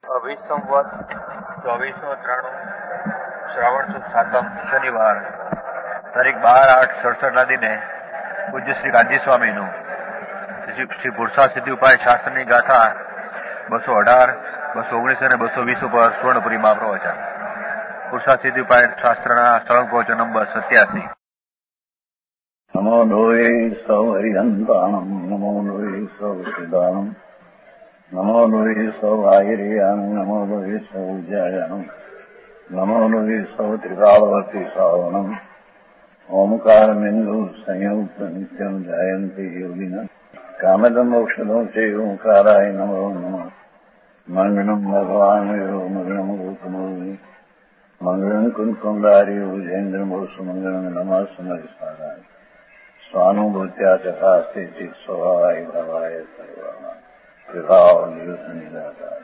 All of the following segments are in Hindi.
અભિસંવત 2493 શ્રાવણ સુદ સાતમ શનિવાર તારીખ 12/8/67 દિને પૂજ્ય શ્રી ગાંધી સ્વામીનું શ્રી પુરુષાર્થ સિદ્ધિ ઉપાય શાસ્ત્રની ગાથા 218, 219 અને 220 ઉપર સ્વર્ણપુરીમાં પ્રવચન. પુરુષાર્થ સિદ્ધિ ઉપાય શાસ્ત્રના સ્થળ પ્રવચન નંબર 87. નમો લોહે સૌ હરિહંતાણમ, નમો લોહે સૌ સિદ્ધાણમ, નમો લોહે સૌ આયર્યાન, નમો લોહે સૌ જયાનમ, નમો લોહે સૌ ત્રિકાળવતી સાવનમ. ઓમકાર બિંદુ સંયુક્ત નિત્યમ જાયંતી યોગિના કામદમ મોક્ષદો છે ઓંકારાય નમો નમઃ. મંગળમ ભગવાન મંગળમ ગોતમોહિ મંગળમ કુંકુંડારી ઉજેન્દ્રમોસુ મંગળમ નમઃ સમયસારાય સ્વાનુભૂત્યા ચકાસ્તે ચિત સ્વભાવાય ભાવાય સર્વા વિભાવ નિયુત નિરાકાર.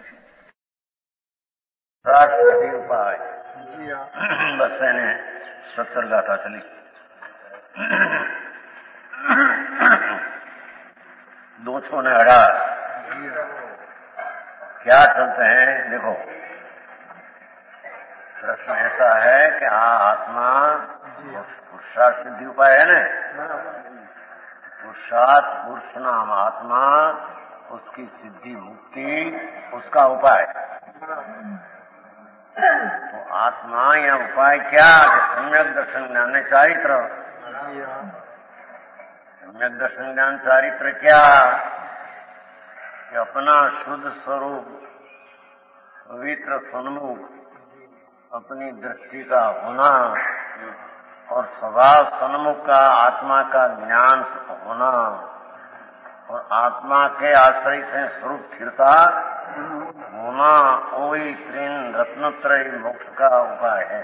રાષ્ટ્રપતિ ઉપાય બસ એને 70 गाथा चली. 218 क्या चलते हैं? देखो, प्रश्न ऐसा है कि आत्मा पुरुषार्थ सिद्धि उपाय है ना, पुरुषार्थ पुरुष नाम आत्मा, उसकी सिद्धि मुक्ति उसका उपाय. तो आत्मा या उपाय क्या? सम्यक दर्शन ज्ञान चारित्र. सम्यक दर्शन ज्ञान चारित्र क्या? कि अपना शुद्ध स्वरूप पवित्र सन्मुख अपनी दृष्टि का होना और स्वभाव सन्मुख का आत्मा का ज्ञान होना और आत्मा के आश्रय से स्वरूप स्थिरता होना, वही त्रिन रत्नत्रय मोक्ष का उपाय है.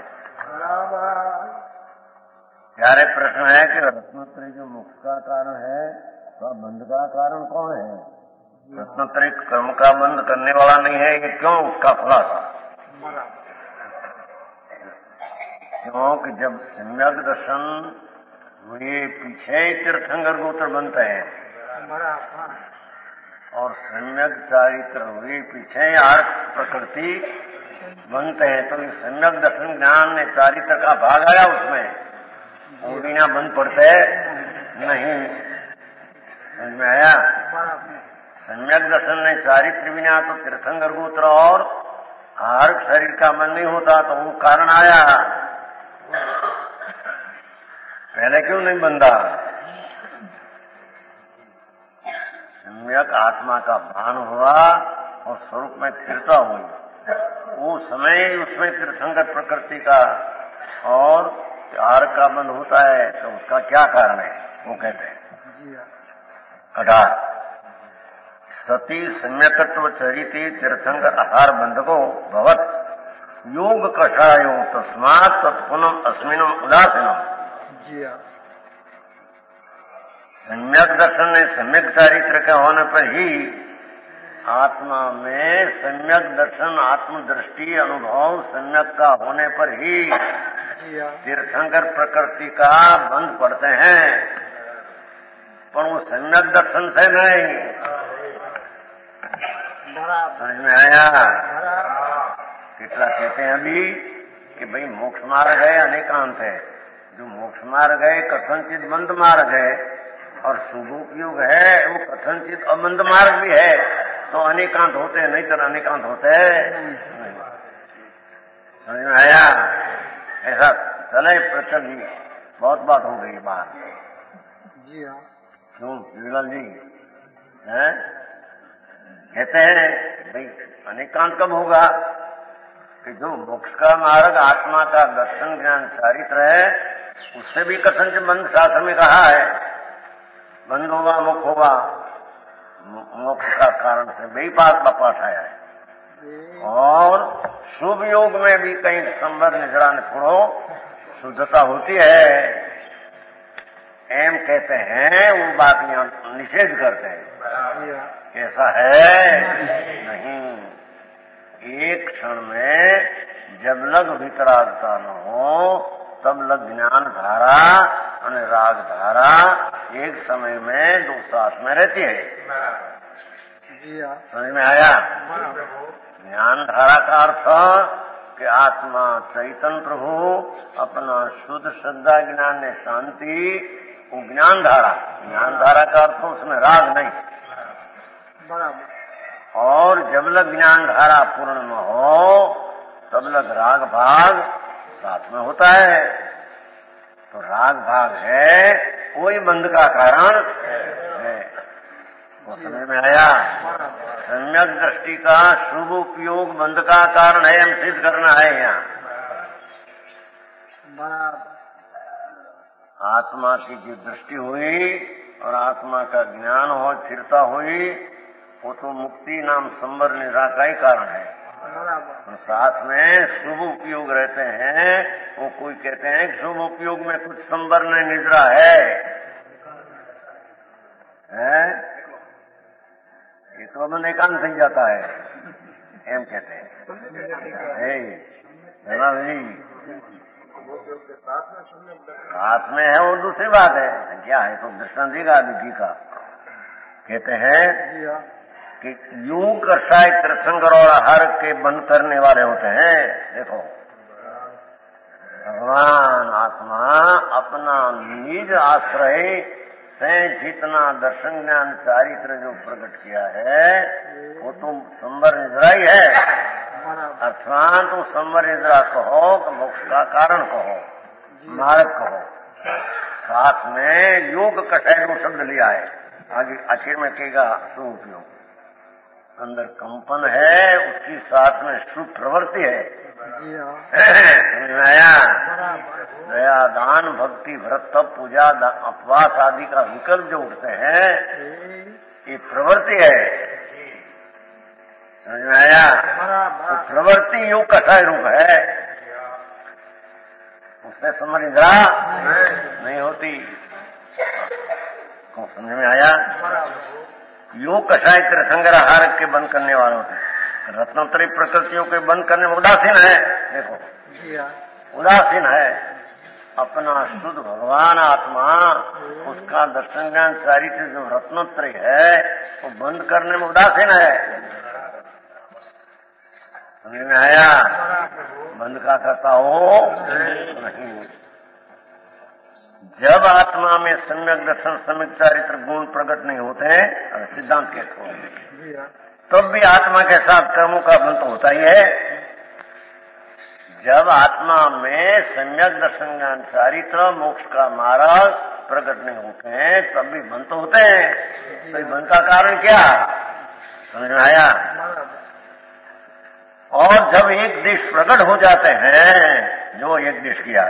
प्यारे प्रश्न है कि रत्नत्रय जो मोक्ष का कारण है, तो बंध का कारण कौन है? रत्नत्रय कर्म का बंध करने वाला नहीं है, ये क्यों? उसका खुलासा. क्योंकि जब सम्यक दर्शन हुए पीछे तीर्थंकर गोत्र बनते हैं और सम्यक चारित्र हुए पीछे आर्थ प्रकृति बनते हैं, तो इस सम्यक दर्शन ज्ञान ने चारित्र का भाग आया उसमें, वो बिना बंद पड़ते नहीं. समझ में आया? सम्यक दर्शन ने चारित्र बिना तो तीर्थंकर गोत्र और आर्थ शरीर का मन नहीं होता, तो वो कारण आया. पहले क्यों नहीं बंधा? सम्यक आत्मा का भान हुआ और स्वरूप में स्थिरता हुई, वो समय उसमें तीर्थंकर प्रकृति का और आर का बंध होता है, तो उसका क्या कारण है? वो कहते हैं 18 सती सम्यकत्व चरिते तीर्थंकर आहार बंधको भवत योग कषायो तस्मात् तत्पुनम अस्मिनम उदासीनम. सम्यक दर्शन ने सम्यक चारित्र के होने पर ही आत्मा में सम्यक दर्शन आत्मदृष्टि अनुभव सम्यक का होने पर ही तीर्थंकर प्रकृति का बंध पड़ते हैं, पर वो सम्यक दर्शन से नहीं. समझ में आया? कितना कहते हैं अभी कि भाई मोक्ष मार्ग है अनेकांत है. जो मोक्ष मार्ग है कथनचित बंद मार्ग है और शुभोपयोग है वो कथनचित अबंध मार्ग भी है, तो अनेकांत होते हैं, नहीं तो अनेकांत होते हैं. समझ में आया? ऐसा चले प्रचल जी, बहुत बात हो गई बात. क्यों जीवलाल जी हैं? कहते हैं भाई अनेकांत कब होगा? कि जो मोक्ष का मार्ग आत्मा का दर्शन ज्ञान चारित्र है, उससे भी कथनचित बंध शास्त्र में कहा है, बंद होगा मुख होगा, मोक्ष का कारण से भी पाठ आया है. और शुभ योग में भी कहीं संवर निजरान छोड़ो शुद्धता होती है, एम कहते हैं. वो बात यहाँ निषेध करते हैं. ऐसा है नहीं. एक क्षण में जब लग वितरागता न हो तब लग ज्ञान धारा और राग धारा एक समय में दो साथ में रहती है. समझ में आया? ज्ञान धारा का अर्थ कि आत्मा चैतन्य प्रभु अपना शुद्ध श्रद्धा ज्ञान ने शांति, वो ज्ञान धारा का अर्थ उसमें राग नहीं। और जब लग ज्ञान धारा पूर्ण न हो तब लग राग भाग साथ में होता है। तो राग भाग है कोई बंध का कारण है। वो समझ में आया? सम्यक दृष्टि का शुभ उपयोग बंध का कारण है, हम सिद्ध करना है यहाँ। आत्मा की जो दृष्टि हुई और आत्मा का ज्ञान हो, स्थिरता हुई, वो तो मुक्ति नाम संवर निद्रा का ही कारण है। और साथ में शुभ उपयोग रहते हैं। वो कोई कहते हैं कि शुभ उपयोग में कुछ संवर निद्रा है? ये तो मन एकांत થઈ जाता है, एम कहते हैं। साथ में है वो दूसरी बात है। क्या है तो दृष्टांत देगा जी का। कहते हैं कि यूं कसाय तीर्थंकर और हर के बंद करने वाले होते हैं। देखो भगवान आत्मा अपना निज आश्रय से जितना दर्शन ज्ञान चारित्र जो प्रकट किया है वो तो संवर निद्रा ही है। अर्थात तो संवर निद्रा कहो, मोक्ष का कारण कहो, मार्ग कहो। साथ में योग कषाय शब्द लिया है। आगे आखिर में कहेगा सुपयोग। अंदर कंपन है, उसकी साथ में शुभ प्रवृत्ति है। दया दान भक्ति व्रत तप पूजा उपवास आदि का विकल्प जो उठते हैं ये प्रवृत्ति है। समझ में आया? तो प्रवृत्ति योग कषाय रूप है, उससे समझ निद्रा नहीं होती। समझ में आया? योग कषाय तीर्थंकर हार के बंद करने वाले होते हैं। रत्नोत्तरी प्रकृतियों के बंद करने में उदासीन है। देखो उदासीन है। अपना शुद्ध भगवान आत्मा, उसका दर्शन ज्ञान चारित्र जो रत्नोत्तरी है वो बंद करने में उदासीन है। समझ में आया? बंद का करता हो नहीं। जब आत्मा में सम्यक दर्शन सम्यक चारित्र गुण प्रकट नहीं होते हैं, सिद्धांत कहते हैं, तब भी आत्मा के साथ कर्मों का बंध होता ही है। जब आत्मा में सम्यक दर्शन ज्ञान चारित्र मोक्ष का मार्ग प्रकट नहीं होते हैं तब भी बंध होते हैं। तो बंध का कारण क्या? समझ में आया? और जब एक देश प्रकट हो जाते हैं, जो एक देश किया,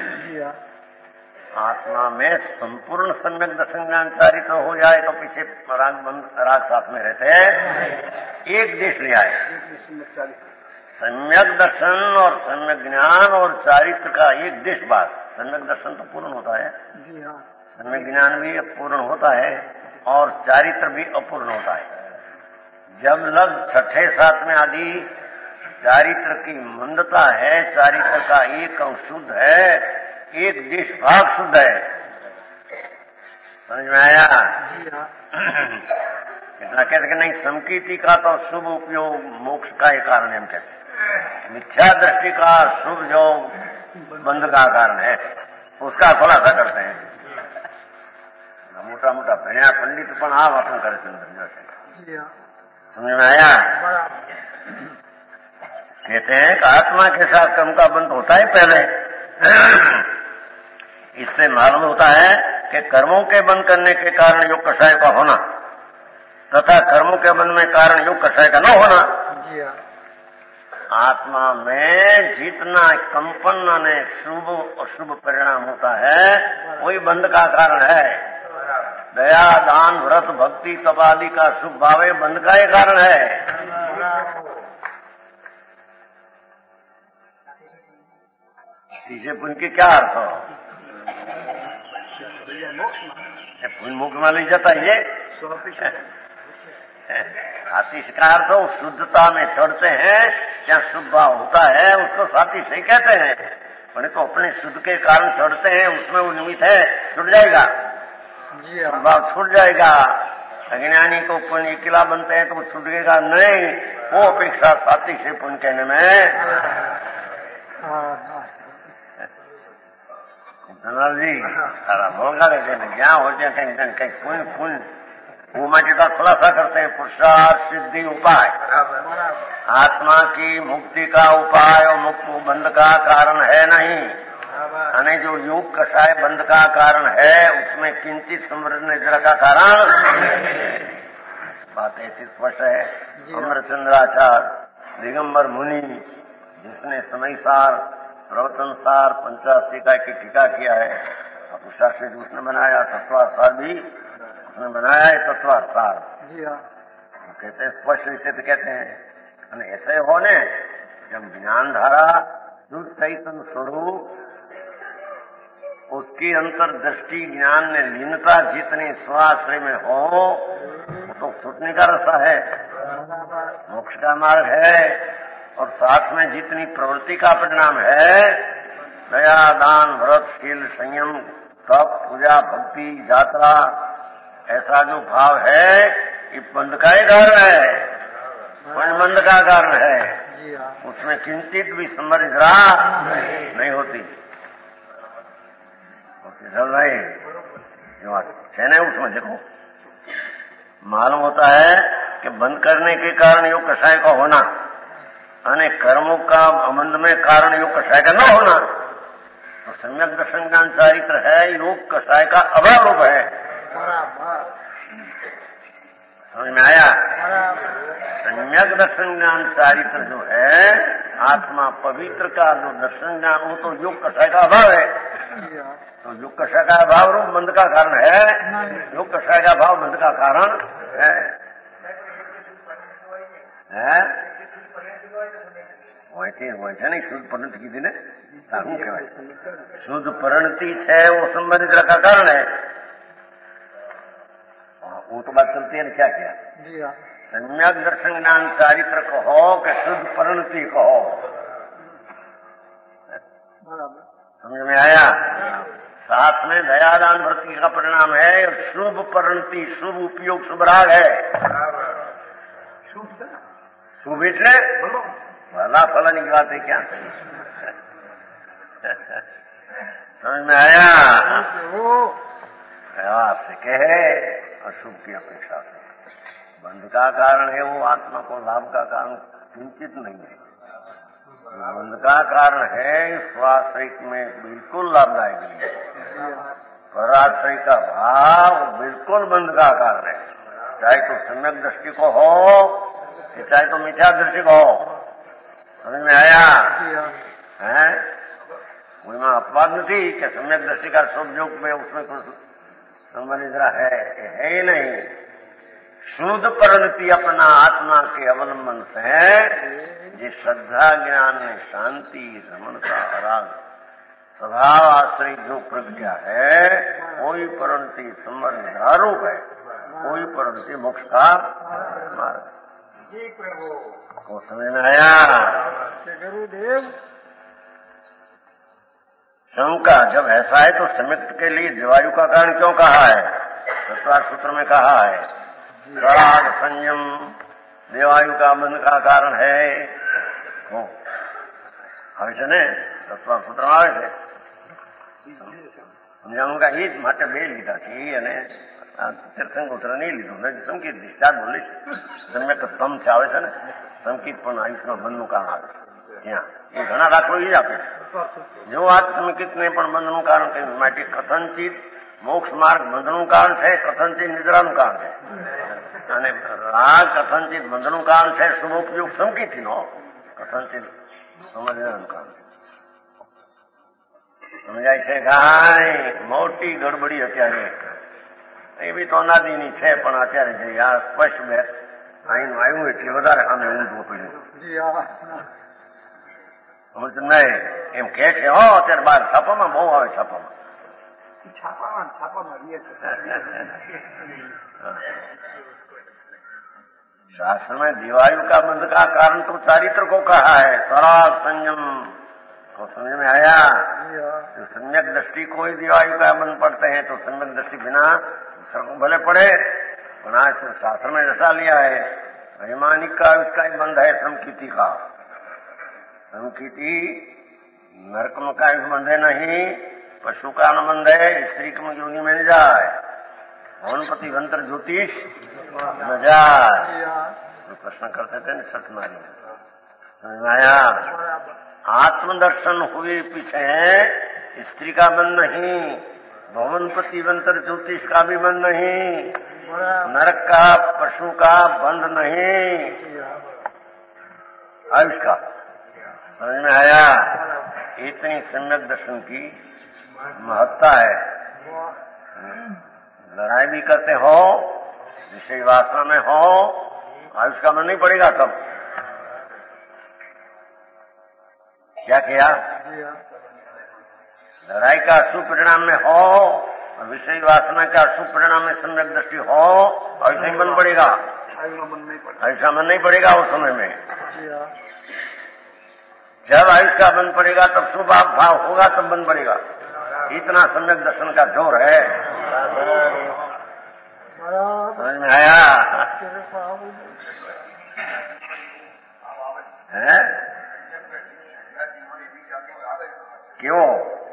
आत्मा में संपूर्ण सम्यक दर्शन ज्ञान चारित्र हो जाए तो पीछे राग साथ में रहते हैं। एक देश ले आए, सम्यक दर्शन और सम्यक ज्ञान और चारित्र का एक देश बाद। सम्यक दर्शन तो पूर्ण होता है, सम्यक ज्ञान भी अपूर्ण होता है और चारित्र भी अपूर्ण होता है। जब लग छठे सातवें आदि चारित्र की मंदता है, चारित्र का एक अंश शुद्ध है, एक देश भाग शुद्ध है। समझ में आया? इतना कहते कि नहीं समकीर्ति का तो शुभ उपयोग मोक्ष का ही कारण है। हम कहते मिथ्या दृष्टि का शुभ जो बंध का कारण है उसका खुलासा करते हैं। मोटा मोटा भैया पंडित पण आ वातों करे समझ में आया? कहते हैं कि आत्मा के साथ कर्म का बंध होता है पहले। इससे मालूम होता है कि कर्मों के बंद करने के कारण योग कषाय का होना तथा कर्मों के बंद में कारण योग कषाय का न होना, आत्मा में जितना कंपन ने शुभ और शुभ परिणाम होता है वही बंध का कारण है। दया दान व्रत भक्ति तप आदि का शुभ भाव बंध का ही कारण है। इसे पुण्य के क्या अर्थ हो? पुण्य मुख में ले जाता ये सातिश का अर्थ हो शुद्धता में चढ़ते हैं, क्या शुभ भाव होता है उसको सातिश ही कहते हैं। पर तो अपने शुद्ध के कारण चढ़ते हैं, उसमें वो निमित्त है, छूट जाएगा, भाव छूट जाएगा। अज्ञानी को पुण्य अकेला बनते हैं तो वो छूटेगा नहीं, वो अपेक्षा सात्विक से पुण्य कहने में। जी सारा होगा क्या हो जाए कहीं पुण्य वो माटी का खुलासा करते हैं। पुरुषार्थ सिद्धि उपाय, आत्मा की मुक्ति का उपाय और मुक्त बंध का कारण है नहीं। यानी जो योग कषाय बंध का कारण है उसमें किंचित समृद्ध निद्रा का कारण बात ऐसी स्पष्ट है। अमरचंद्राचार्य दिगंबर मुनि जिसने समयसार प्रवचनसार 85 का की टीका किया है, पुरुषार्थ उसने बनाया, तत्वासार भी उसने बनाया है, तत्वासार कहते हैं स्पष्ट रीते तो कहते हैं। ऐसे होने जब ज्ञान धारा शुद्ध चैतन्य स्वरूप उसकी अंतर्दृष्टि ज्ञान में लीनता जितनी स्वाश्रय में हो तो छूटने का रास्ता है, मोक्ष का मार्ग है। और साथ में जितनी प्रवृत्ति का परिणाम है, दया दान व्रत शील संयम तप पूजा भक्ति यात्रा, ऐसा जो भाव है ये बंध का ही कारण है, बंध का कारण है। उसमें किंचित भी समझा नहीं होती नहीं है। उसमें देखो मालूम होता है कि बंद करने के कारण योग कषाय का होना अने कर्मों का अमंद में कारण योग कषाय का न होना, तो सम्यक दर्शन ज्ञान चारित्र है, योग कषाय का अभाव रूप है। समझ में आया? सम्यक दर्शन ज्ञान चारित्र जो है आत्मा पवित्र का जो दर्शन ज्ञान वो तो योग कषाय का अभाव है। तो योग कषाय का अभाव रूप बंध का कारण है, योग कषाय का अभाव बंध का कारण है। वैसे नहीं शुद्ध परिणति की दिन शुद्ध परिणति है वो संबंधित का कारण है। वो तो बात चलती है ना, क्या किया सम्यक दर्शन ज्ञान चारित्र कहो कि शुद्ध परिणति कहो, समझ में आया? साथ में दयादान वृत्ति का परिणाम है और शुभ परिणति, शुभ उपयोग, शुभ राग है। शुभ इतने भला फलन की बात है क्या? समझ में आया? से कहे अशुभ की अपेक्षा से बंध का कारण है वो आत्मा को लाभ का कारण किंचित नहीं है। बंध का कारण है स्वाश्रय में बिल्कुल लाभदायक नहीं है, पराश्रय का भाव बिल्कुल बंध का कारण है। चाहे तो सम्यक दृष्टि को हो चाहे तो मिथ्या दृष्टि को हो। समझ में आया? है कोई में अपवाद नहीं कि सम्यक दृष्टि का शुभ योग में उसमें कुछ संबंधित है ही नहीं। शुद्ध परिणति अपना आत्मा के अवलंबन से जिस श्रद्धा ज्ञान में शांति रमणता राग स्वभाव आश्रय जो प्रज्ञा है वही परिणति संबंध रूप है, वही परिणति मोक्ष का मार्ग को समझ में आया? गुरुदेव शंका जब ऐसा है तो समित के लिए दिवायु का कारण क्यों कहा है? चतुर्थ सूत्र में कहा है राग संयम देवायु का बंध का कारण है। ने चतुर्थ सूत्र આવે છે સમજાવવાનું કા એ જ માટે બે લીધા છે એ અને તીર્થંકર નહીં લીધું નથી સંકેત ચાર બોલે સમ્યક તમ છે આવે છે ને સંકેત પણ આયુષના બંધનું કારણ આવે છે ત્યાં એ ઘણા દાખલો એ જ આપે છે। જો આ સંકેતને પણ બંધનું કારણ કહ્યું માટે કથનચિત મોક્ષ માર્ગ બંધનું કારણ છે, કથનચિત નિદ્રાનું કારણ છે અને રાગ કથનચિત બંધનું કારણ છે, શુભ ઉપયોગ સંકેતનો કથનચિત સમજવાનું કારણ છે। સમજાય છે ગાય મોટી ગડબડી અત્યારે એ બી તો અનાદિની છે પણ અત્યારે જે આ સ્પષ્ટ મેં અહીંનું આવ્યું એટલે વધારે સામે ઊંધું પડ્યું સમજ નહીં એમ કે છે હો અત્યારે બહાર છાપામાં બહુ આવે છાપામાં शास्त्र में दिवायु का बंध का कारण तो चारित्र को कहा है, सराग संयम को समझ में आया? तो सम्यक दृष्टि को ही दिवायु का बंध पड़ते हैं तो सम्यक दृष्टि बिना दूसरे को भले पड़े गणाश्रम शास्त्र में रचा लिया है। वैमानिक का उसका ही बंध है श्रमकीति का। श्रमकीति नरक में का बंध है नहीं, पशु का न बंध है, स्त्री की योनि में न जाए, भवनपति मंत्र ज्योतिष न जाए। तो प्रश्न करते थे न छठ नारी में आया। आत्मदर्शन हुए पीछे स्त्री का बंध नहीं, भवनपति मंत्र ज्योतिष का भी बंध नहीं, नरक का पशु का बंध नहीं, आयुष का। समझ में आया? इतनी सम्यक दर्शन की महत्ता है। लड़ाई भी करते हो, विषय वासना में हो, आयुष का मन नहीं पड़ेगा। तब क्या किया? लड़ाई का शुभ परिणाम में हो और विषय वासना का शुभ परिणाम में सम्यक दृष्टि हो, आयुष नहीं बन पड़ेगा, ऐसा मन नहीं पड़ेगा उस समय में। जब आयुष का बन पड़ेगा तब शुभ भाव होगा, तब बन पड़ेगा। इतना सम्यक दर्शन का जोर है। समझ में आया? है? क्यों?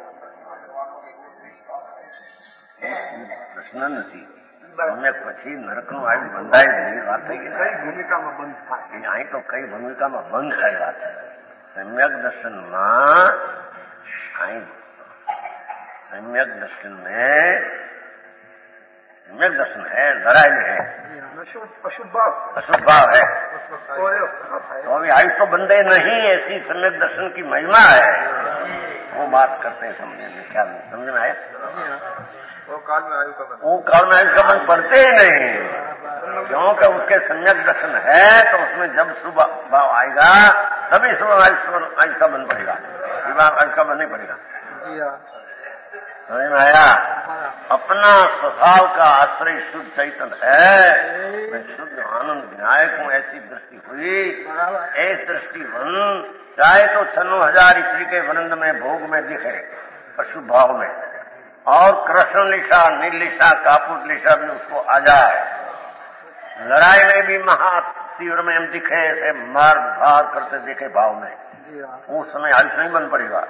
પ્રશ્ન નથી। सम्यक પછી નરકનું આયુષ બંધાય એવી વાત થઈ ગઈ। કઈ ભૂમિકામાં બંધ થાય? અહીં તો કઈ ભૂમિકામાં બંધ થાય વાત છે। सम्यक दर्शનમાં અહીં सम्यक दर्शन में सम्यक दर्शन है, लड़ाई में है, अशुभ भाव है, तो अभी आयुष तो बंदे नहीं, ऐसी सम्यक दर्शन की महिमा है। वो बात करते हैं समझने में, क्या नहीं समझ में आया? वो काल में आयुष का मन पड़ते ही नहीं, क्योंकि उसके सम्यक दर्शन है। तो उसमें जब शुभ भाव आएगा तभी शुभ आयुष का बन पड़ेगा, विवाह आयुष का बन नहीं पड़ेगा। समझ में आया? अपना स्वभाव का आश्रय शुद्ध चैतन्य है, मैं शुद्ध आनंद विनायक हूँ, ऐसी दृष्टि हुई। ऐसी दृष्टि बन चाहे तो 96,000 स्त्री के वनंद में भोग में दिखे अशुभ भाव में, और कृष्ण लिशा, नील लिशा, कापुट लिशा भी उसको आ जाए, लड़ाई में भी महा तीव्र में हम दिखे, ऐसे मार भार करते दिखे भाव में, उस समय आयुष नहीं बन पड़ेगा।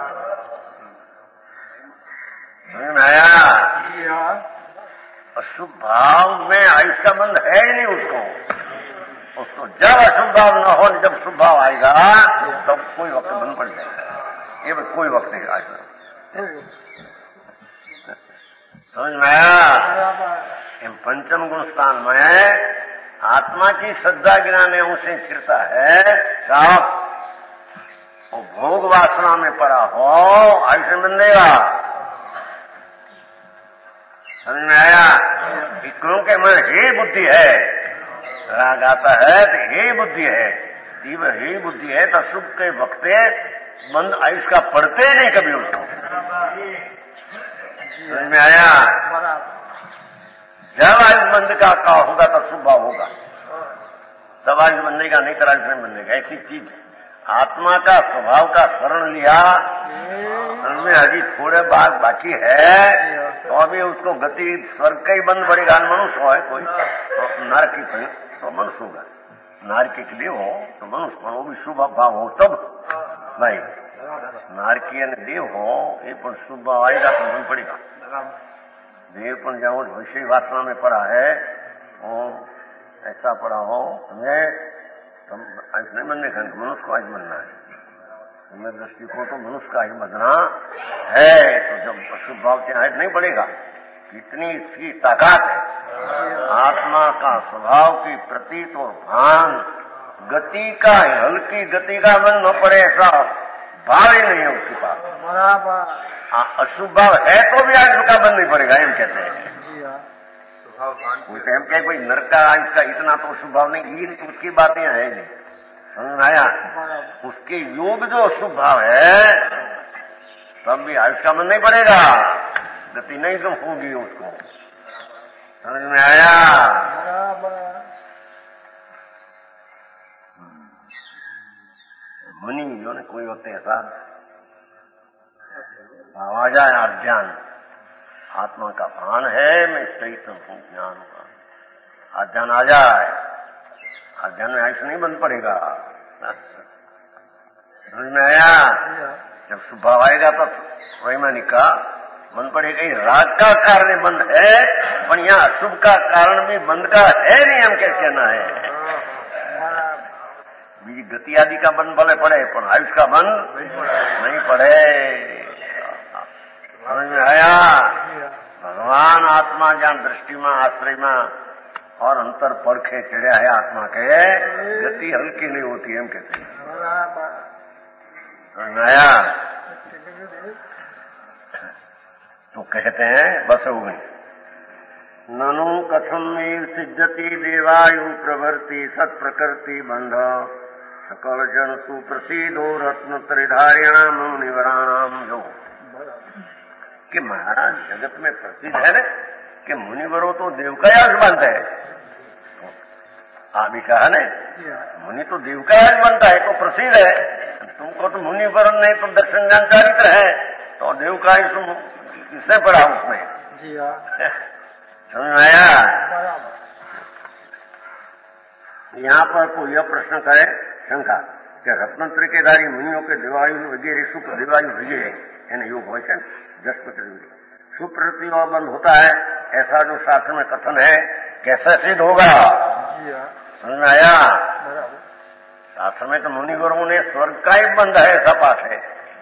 समझ में आया? अशुभ भाव में आयुष का बंध है ही नहीं उसको जब अशुभ भाव न हो, जब शुभ भाव आएगा तब कोई वक्त बंद पड़ जाएगा। ये कोई वक्त नहीं आएगा। समझ में आया? पंचम गुण स्थान में आत्मा की श्रद्धा गिराने उसे फिरता है साफ, वो भोग वासना में पड़ा हो, आयुष बंधेगा। समझ में आया? क्योंकि मन ही बुद्धि है, राग आता है तो ही बुद्धि है, तीव्र ही बुद्धि है, तो शुभ के वक्त बंद आयुष का पड़ते नहीं कभी उसको। समझ में आया? जब आयुष बंद का होगा तब शुभ भाव होगा, तब आयुष बंधेगा, नहीं तो आयुष नहीं बंधेगा। ऐसी चीज आत्मा का स्वभाव का शरण लिया, उनमें अभी थोड़े बात बाकी है, तो अभी उसको गति स्वर्ग का ही बंद पड़ेगा। मनुष्य हो कोई तो नरक की तो मनुष्य होगा, नारकी के लिए हो तो मनुष्य, पर वो भी शुभ भाव हो तब भाई। नारकीय देव हो ये पर शुभ भाव आएगा तो बंद पड़ेगा। देव पर जाओ विषय वासना में पड़ा है, वो ऐसा पड़ा हो समझे, तो आयुष नहीं बनने का, मनुष्य को आयुष बनना है। समय दृष्टि को तो मनुष्य का आयुष बदना है, तो जब अशुभ भाव के आयुष नहीं बढ़ेगा, कितनी इसकी ताकत है। आत्मा का स्वभाव की प्रतीत और भान, गति का हल्की गति का मन न पड़े ऐसा भाव ही नहीं है उसके पास। अशुभ भाव है तो भी आयुष का बंद नहीं पड़ेगा, एम कहते हैं। हम कहे कोई नरक का आयुष का इतना तो शुभ भाव नहीं, उसकी बातें है नहीं। समझ में आया? उसके योग जो शुभ भाव है तब भी आयुष का मन नहीं पड़ेगा, गति नहीं तो होगी उसको। समझ में आया? मुनि जो ने कोई होते ऐसा आवाज आया, ज्ञान आत्मा का भान है, मैं चैतन्य हूं, ज्ञान का अध्ययन आ जाए, अध्ययन में आयुष नहीं बंद पड़ेगा। समझ में आया? जब स्वभाव आएगा तो वैमानिक का बंद पड़ेगा। राग का कारण बंद है, पर यहाँ अशुभ का कारण भी बंद का है नहीं, हम क्या कहना है। बीज गति आदि का बंद भले पड़े, पर आयुष का बंद नहीं पड़े। समझ में आया? भगवान आत्मा जहां दृष्टि में, आश्रय में और अंतर पड़खे चढ़िया है आत्मा के, गति हल्की नहीं होती, हम कहते हैं। समझ में आया? तो कहते हैं बस हो गई। ननु कथम सिद्धति देवायु प्रवृत्ति सत्प्रकृति बंध सकल जन सुप्रसिद्धो रत्न त्रिधार्याम मुनिवराणाम जो कि महाराज जगत में प्रसिद्ध है कि मुनिवरों तो देव का यश बनता है। अभी कहा ने मुनि तो देव का यश बनता है, तो प्रसिद्ध है। तुमको तो मुनिवर नहीं तो दर्शन ज्ञान चारित्र है, तो देव का यश किसने पढ़ा उसमें? समझ में आया? यहाँ पर कोई यह प्रश्न करे शंका कि रत्नत्र के धारी मुनियों के देवायु वगैरह सुख देवायु वगैरह है योग हो सुप्रति और बंद होता है, ऐसा जो शास्त्र में कथन है कैसे सिद्ध होगा? समझ में आया? शास्त्र में तो मुनिवरों ने स्वर्ग का ही बंद है, ऐसा पाठ है।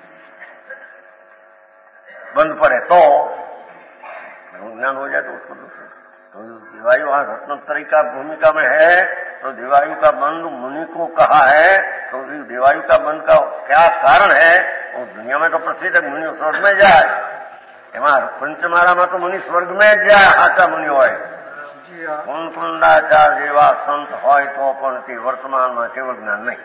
बंद पड़े तो ज्ञान हो जाए तो उसको दूसरा तो देवायु वहां रत्नोत्तरी का भूमिका में है, तो देवायु का बंद मुनि को कहा है, तो देवायु का बंद का क्या कारण है? वो दुनिया में तो प्रसिद्ध है, मुनि स्वर्ग में जाए। पंचमारा में तो मुनि स्वर्ग में जाए, आचा मुनि हो कुंदाचार जेवा संत हो तो पण वर्तमान में केवल ज्ञान नहीं।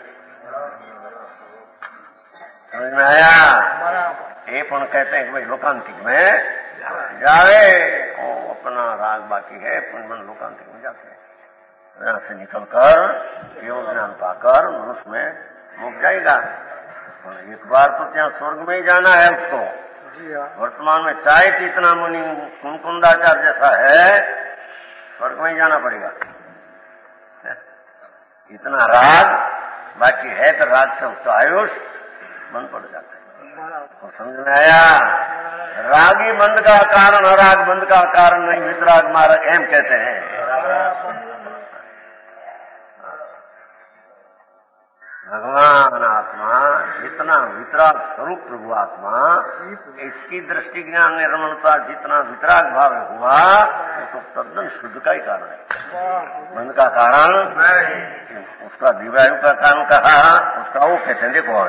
समझ में आया? ये पण कहते हैं कि भाई लोकांतिक में जावे, वो अपना राग बाकी है, पुण्यमन लोकांतिक में जाते हैं। यहाँ से निकलकर केवल ज्ञान पाकर मनुष्य में मुक जाएगा। एक बार तो ત્યાં स्वर्ग में ही जाना है उसको। वर्तमान में चाहे तो इतना मुनि कुंदाचार जैसा है, स्वर्ग में ही जाना पड़ेगा। इतना राग बाकी है तो राग से उसका आयुष बंद पड़ जाता है। तो समझ में आया? रागी बंद का कारण राग बंद का कारण नहीं, वितराग मार्ग एम कहते हैं। भगवान आत्मा जितना वितराग स्वरूप प्रभु आत्मा, इसकी दृष्टि ज्ञान निर्मलता जितना वितराग भाव हुआ, तो तद्दन शुद्ध का ही कारण है। बंद का कारण उसका दिवायु का कारण कहा, उसका वो कहते हैं देखो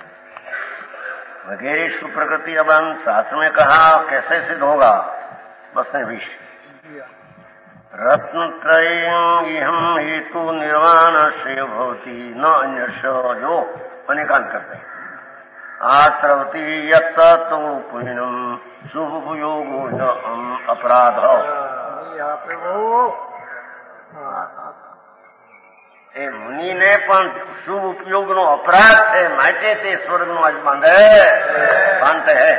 वगैरह सुप्रकृति अबंध शास्त्र में कहा कैसे सिद्ध होगा? बस है विष रत्नत्रयम् हेतु निर्वाण से भवती न अन्य जो अनेकांत करते हैं। आश्रवती यत्त तो पुण्यम शुभयोगो अपराध। એ મુનિને પણ શુભ ઉપયોગનો અપરાધ છે, માટે તે સ્વર્ગનો આજ બાંધે है।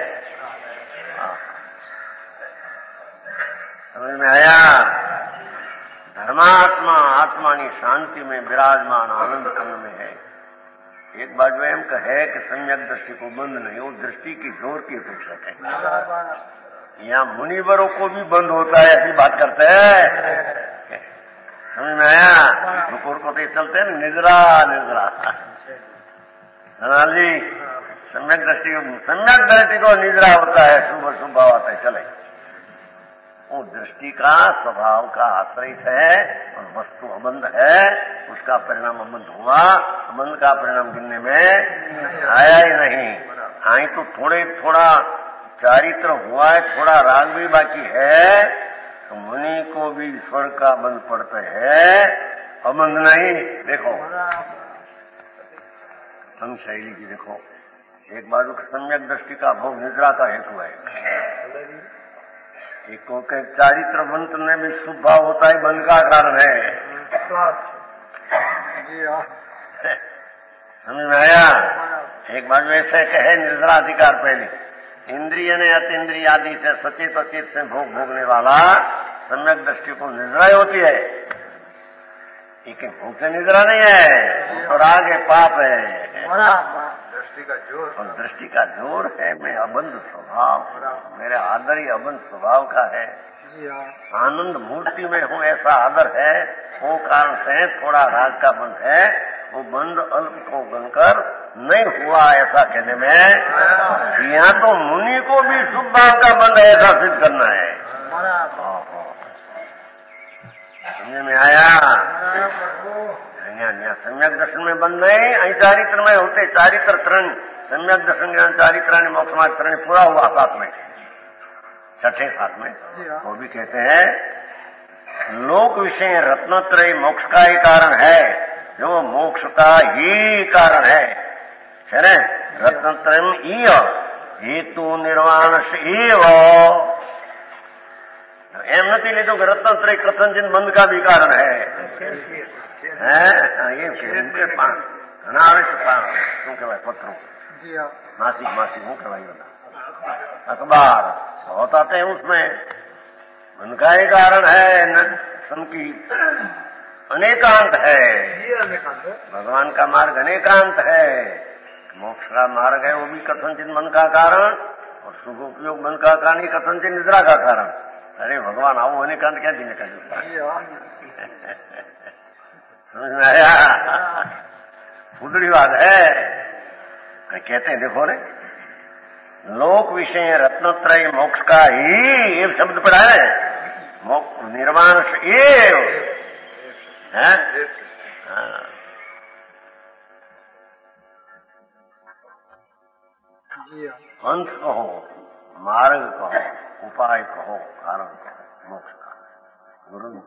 समझ में आया? धर्मात्मा आत्मा की शांति में विराजमान आनंद कंद में है। एक बाजू एम कहे कि सम्यक दृष्टि को बंद नहीं, वो दृष्टि की जोर की अपेक्षा है। यहाँ मुनिवरों को भी बंद होता है, ऐसी बात करते हैं। समझ में आया? रुकोर को तो चलते हैं निजरा निजरा धनाल जी। सम्यक दृष्टि को निजरा होता है, शुभ शुभ होता है, चले। वो दृष्टि का स्वभाव का आश्रय है और वस्तु अबंध है, उसका परिणाम अबंध हुआ। अबंध का परिणाम गिनने में आया ही नहीं। आई तो थोड़ा चारित्र हुआ है, थोड़ा राग भी बाकी है, तो मुनि को भी ईश्वर का बंध पड़ता है, अबंध नहीं। देखो हम शैली की देखो, एक बाजू सम्यक दृष्टि का भोग निद्रा का हेतु है, एक को चारित्र मंत्र में भी शुभ भाव होता है, बंध का कारण है। समझ में आया? एक बाजू ऐसे कहे निद्राधिकार पहले, इंद्रिय ने अतीन्द्रिय आदि से सचेत अचेत से भोग भोगने वाला सम्यक दृष्टि को निद्रा होती है, एक भूख से निद्रा नहीं है, तो राग है, पाप है, दृष्टि का जोर, और दृष्टि का जोर है। मैं अबंध स्वभाव, मेरे आदर ही अबंध स्वभाव का है, आनंद मूर्ति में हूँ ऐसा आदर है। वो कारण से थोड़ा राग का बंध है, वो बंध अल्प को बनकर नहीं हुआ ऐसा कहने में, यहाँ तो मुनि को भी शुभ भाव का बंध ऐसा सिद्ध करना है। समझ में आया? सम्यक दर्शन में बंद नहीं, अही चारित्र में होते, चारित्र तरण, सम्यक दर्शन ज्ञान चारित्राणी मोक्ष मार्ग तरण पूरा हुआ साथ में, छठे साथ में। वो भी कहते हैं लोक विषय रत्नत्रय मोक्ष का ही कारण है, जो मोक्ष का ही कारण है न। रत्नत्रय हेतु निर्वाण एम नहीं लीधो कि रत्नत्रय कथनचित बंध का भी कारण है। उनके घना આવે છે શું કહેવાય પત્રો मासिक શું કહેવાય अखबार बहुत आते हैं, उसमें उनका ही कारण है न। की अनेकांत है, भगवान का मार्ग अनेकांत है, मोक्ष का मार्ग है वो भी कथनचित मन का कारण, और शुभ उपयोग मन का कारण ही कथनचित निद्रा का कारण। अरे भगवान आओ अनेकांत क्या दिन का समझ में आया? बुद्धड़ी बात है। कहते हैं देखो रे, लोक विषय रत्नत्रय मोक्ष का ही एक शब्द पड़ा है, निर्वाण एव है। अंत कहो, मार्ग कहो, उपाय कहो, कारण कहो मोक्ष का। गुरु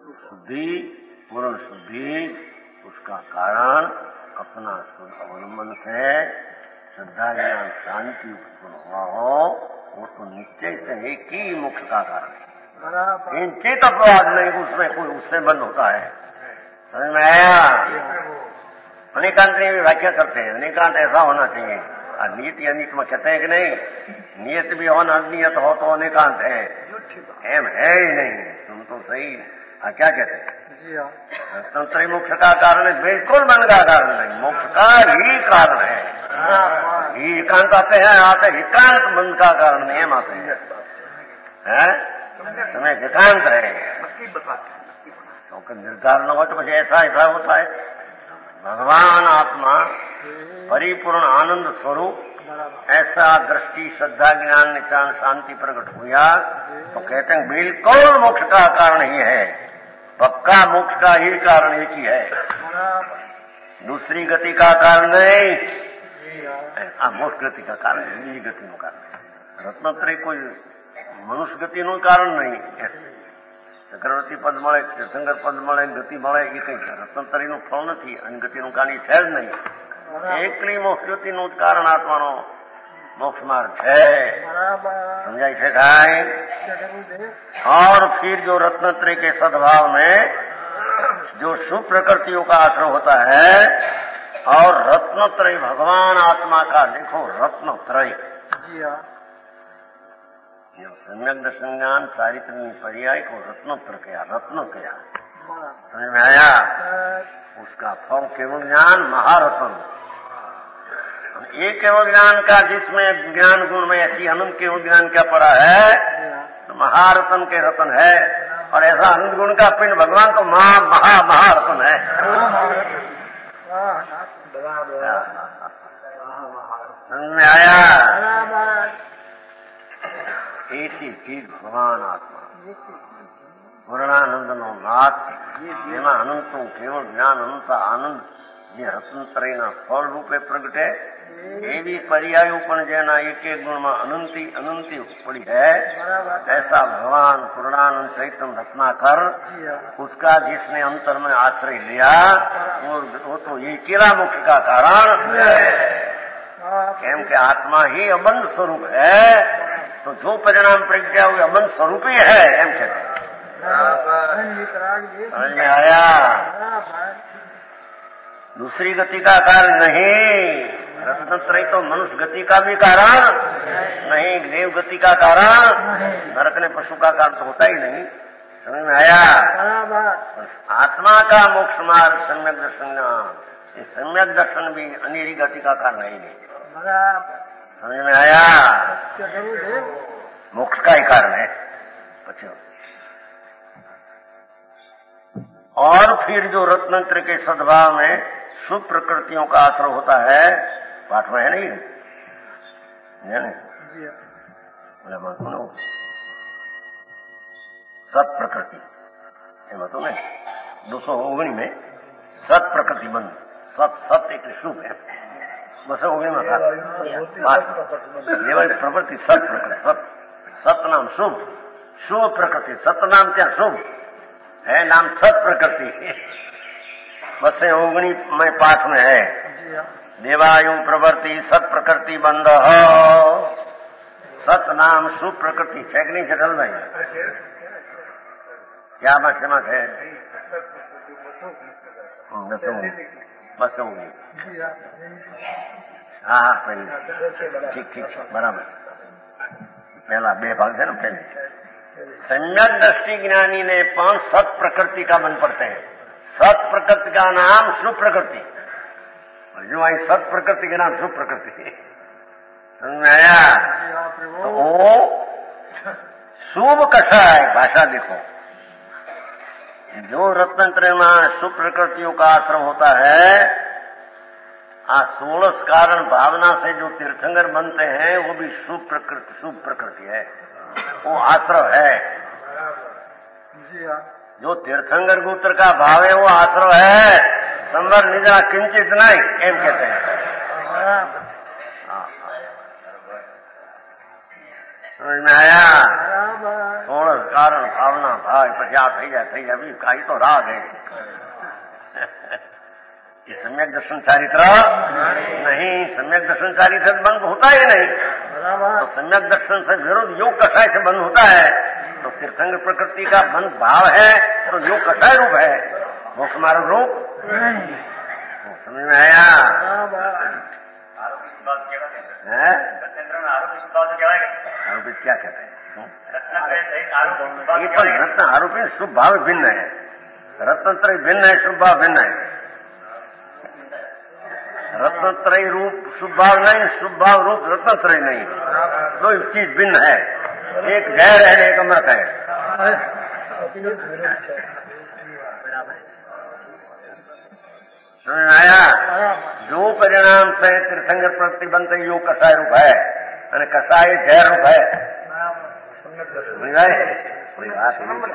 शुद्धि उसका कारण अपना शुद्ध अवलंबन से श्रद्धा ज्ञान शांति उत्पन्न हुआ हो, वो तो निश्चय से एक ही मोक्ष का कारण है। इन चेत अपवाद नहीं, उसमें कोई उससे बंद होता है। समझ में आया? अनेकांत की भी व्याख्या करते हैं, अनेकांत ऐसा होना चाहिए। नियति अनित में कहते हैं कि नहीं, नियत भी हो, अनियत हो तो अनेकांत है, एम है ही नहीं। तुम तो सही क्या कहते हैं? रत्नत्रय मोक्ष का कारण है, बिल्कुल मन का कारण नहीं, मोक्ष का ही कारण है। ही एकांत आते हैं, आते एकांत मन का कारण नहीं है, आते हैं समय एकांत है। क्योंकि निर्धारण हो तो बस ऐसा होता है। भगवान आत्मा परिपूर्ण आनंद स्वरूप ऐसा दृष्टि श्रद्धा ज्ञान निचान शांति प्रकट हुआ तो कहते हैं बिल्कुल मोक्ष का कारण ही है, पक्का मोक्ष का ही कारण एक ही है, दूसरी गति का कारण नहीं। मोक्ष गति का कारण है, गति નું कारण। रत्नत्रय कोई मनुष्य गति નું कारण नहीं। चक्रवर्ती पद મળે, તીર્થંકર પદ મળે, ગતિ મળે એ કઈ રત્નત્રયનું ફળ નથી અને ગતિનું કારણ છે જ નહીં। એકલી મોક્ષ ગતિનું જ કારણ આત્માનો मोक्ष मार्ग है। समझाई है भाई? और फिर जो रत्नत्रय के सद्भाव में जो शुभ प्रकृतियों का आश्रय होता है, और रत्नत्रय भगवान आत्मा का, देखो रत्नत्रय सम्यक दर्शन ज्ञान चारित्र पर्याय को रत्नोत्तर किया, रत्न किया। समझ में आया? उसका फल केवल ज्ञान महारत्न, एक केवल ज्ञान का जिसमें ज्ञान गुण में ऐसी अनंत केवल ज्ञान क्या पड़ा है तो महारत्न के रत्न है। और ऐसा अनंत गुण का पिंड भगवान तो महारत्न है। समझ में आया? ऐसी चीज भगवान आत्मा पूर्णानंद नो नाथ જેમાં અનંતનું કેવળ જ્ઞાન અનંત આનંદ જે રત્નત્રયના ફળ રૂપે પ્રગટે એવી પર્યાયો પણ જેના એક એક ગુણમાં અનંતી પડી है, ऐसा भगवान पूर्णानंद चैतन्य रत्नाकर उसका जिसने अंतर में आश्रय लिया वो तो एकेला मोक्ष का कारण है। केम के आत्मा ही अबंध स्वरूप है, तो जो परिणाम प्रज्ञा हुई अबंध स्वरूप ही है एम कहते। समझ में आया? दूसरी गति का कारण नहीं। रत्नत्रय तो मनुष्य गति का भी कारण नहीं, देव गति का कारण, नरक ने पशु का कारण तो होता ही नहीं। समझ में आया? बराबर। आत्मा का मोक्ष मार्ग सम्यक दर्शन, ये सम्यक दर्शन भी अनेरी गति का कारण है ही नहीं। बराबर। समझ में आया? देव मोक्ष का ही कारण है। अच्छा, और फिर जो रत्नत्र के सद्भाव में शुभ प्रकृतियों का आश्रय होता है, पाठ में है नहीं जी बोले मत सुनो, सत प्रकृति तो नहीं 219 में सत प्रकृति बंद, सत सत एक शुभ है, बस हो गई प्रवृत्ति सत प्रकृति, सत सत नाम शुभ, शुभ प्रकृति, सत नाम क्या शुभ है, नाम सत प्रकृति, बस ओगणी में पाठ में है। देवायु प्रवृत्ति सत प्रकृति बंध, सत नाम शुभ प्रकृति छेकनी चटल भाई क्या मत है, बस होगी। हाँ पहले ठीक बराबर, पहला बे भाग है ना। पहले सम्यक दृष्टि ज्ञानी ने 5 सत प्रकृति का मन पड़ते हैं। सत प्रकृति का नाम शुभ प्रकृति, जो आई सत प्रकृति के नाम शुभ प्रकृति, समझ में आया? तो वो शुभ कथा है, भाषा देखो, जो रत्नत्रय में शुभ प्रकृतियों का आश्रम होता है, 16 कारण भावना से जो तीर्थंकर बनते हैं वो भी शुभ प्रकृति है, वो आश्रव है। जो तीर्थंकर गोत्र का भाव है वो आश्रव है, संवर निजा किंचित नहीं एम कहते हैं। समझ में आया? 16 कारण भावना भाई पछा થઈ જાય भी काई तो राग है। ये सम्यक दर्शन चारित्र नहीं, सम्यक दर्शन चारित्र बंद होता ही नहीं, तो सम्यक दर्शन से विरोध योग कषाय से बंद होता है, तो तीर्थंकर प्रकृति का बंद भाव है तो योग कषाय रूप है, मोक्ष मार्ग रूप। समझ में आया? आरोपित क्या कहते हैं? ये तो रत्न आरोपी शुभ भाव भिन्न है, रत्नत्रय भिन्न है, शुभ भाव भिन्न है। रत्नत्रय रूप शुभ भाव नहीं, शुभ भाव रूप रत्नत्रय नहीं, दो चीज भिन्न है, एक जहर है एक अमृत है। समझ में आया? जो परिणाम से तीर्थंकर प्रकृति बनते योग कषाय रूप है, और कषाय जहर रूप है। समझ कोई बात नहीं,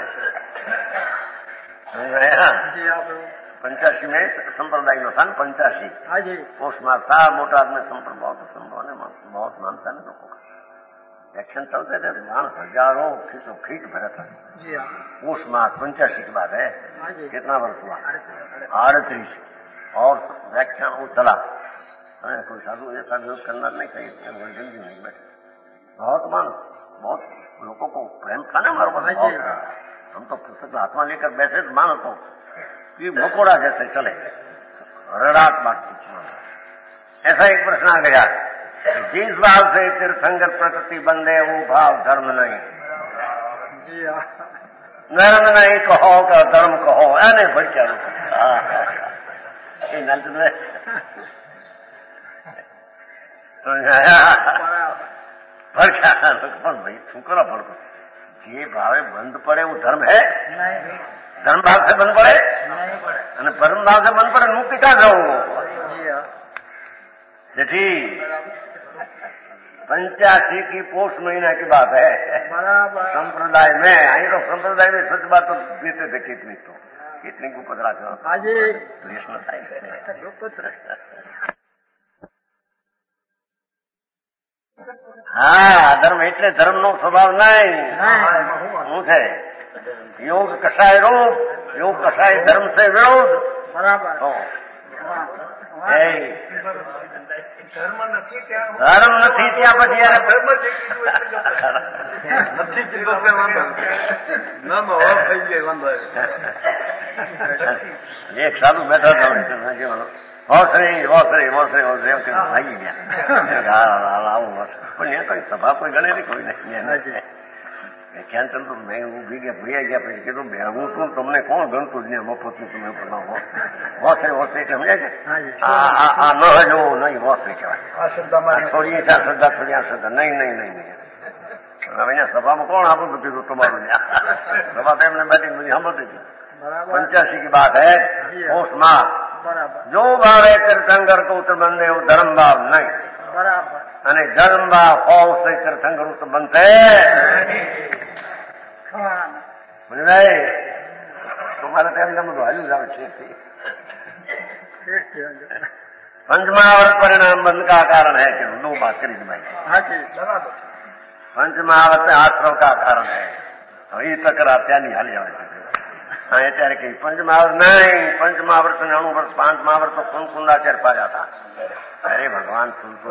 समझ आया? 85 में संप्रदाय में था ना, 85 पोष मास था, मोटा आदमी संप्रदाय बहुत मानता है लोगों का, एक्शन चलते थे, मानस हजारों खींच भरा था। पोष मास 85 की बात है, कितना वर्ष हुआ? 38, और व्याख्यान वो चला। कोई साधु ऐसा विरोध करना नहीं चाहिए, जल्दी नहीं बैठे, बहुत मानस, बहुत लोगों को प्रेम था ना हमारे पास, हम तो पुस्तक हाथ में लेकर बैठे मानस तो कि मकोड़ा जैसे चले, रड़ाक बात। ऐसा एक प्रश्न आ गया, जिस भाव से तीर्थंकर प्रकृति बंदे वो भाव धर्म नहीं, धर्म नहीं कहो का धर्म कहो, नहीं भर क्या भाई छुकरा पड़ो, जे भावे बंद पड़े वो धर्म है, धर्म भाव से बंद पड़े, परम भाव से बंद पड़े, मुक्ति क्या जाओ जेठी। 85 की पोष महीना की बात है संप्रदाय में, आई तो संप्रदाय में सच बात तो देते थे, कितनी को पधरा हाँ धर्म એટલે ધર્મનો સ્વભાવ નહીં, શું છે? યોગ કસાય રૂપ, યોગ કસાય ધર્મ से વિરોધ, બરાબર। ધર્મ નથી ત્યાં પછી એક સાધુ બેઠા હતા, ભાગી ગયા, આવું પણ કઈ સભા કોઈ ગણે નહીં, કોઈ નહીં, વ્યાખ્યાન તો મેં ઉભી ગયા ભૈયા ગયા પછી કીધું ભેગું તું તમને કોણ ગણતું જ નહીં મફતનું તમે બનાવો હોશે હોશે એટલે સમજાય છે આ ન જોવું નહીં હોશે કહેવાય છોડીએ છે શ્રદ્ધા છોડી આ શ્રદ્ધા નહીં નહીં નહીં નહીં હવે અહીંયા સભામાં કોણ આપું તો કીધું તમારું સભા તો એમને બેઠી બધી સાંભળતી હતી 85 की बात है होश मार जो भावे तीर्थंकर को उतर बंदे वो धर्म भाव नहीं અને ધર્મ ભાવ હોવ સે તીર્થંકર તો બનતે ભાઈ તમારે તેમ બધું હાલ્યું જ આવે છે पंचमहावर्त परिणाम बंद का कारण है कि दो बात करी भाई पंचमहावर्त आश्रम का कारण है ये तकरार त्या नहीं हाली जाए ત્યારે કઈ પંચમહાવર્ત નહીં પંચમહાવર્ત 99 વર્ષ 5 મહાવર્ત તો કુંદાચાર્ય પાયા હતા અરે ભગવાન સુનતો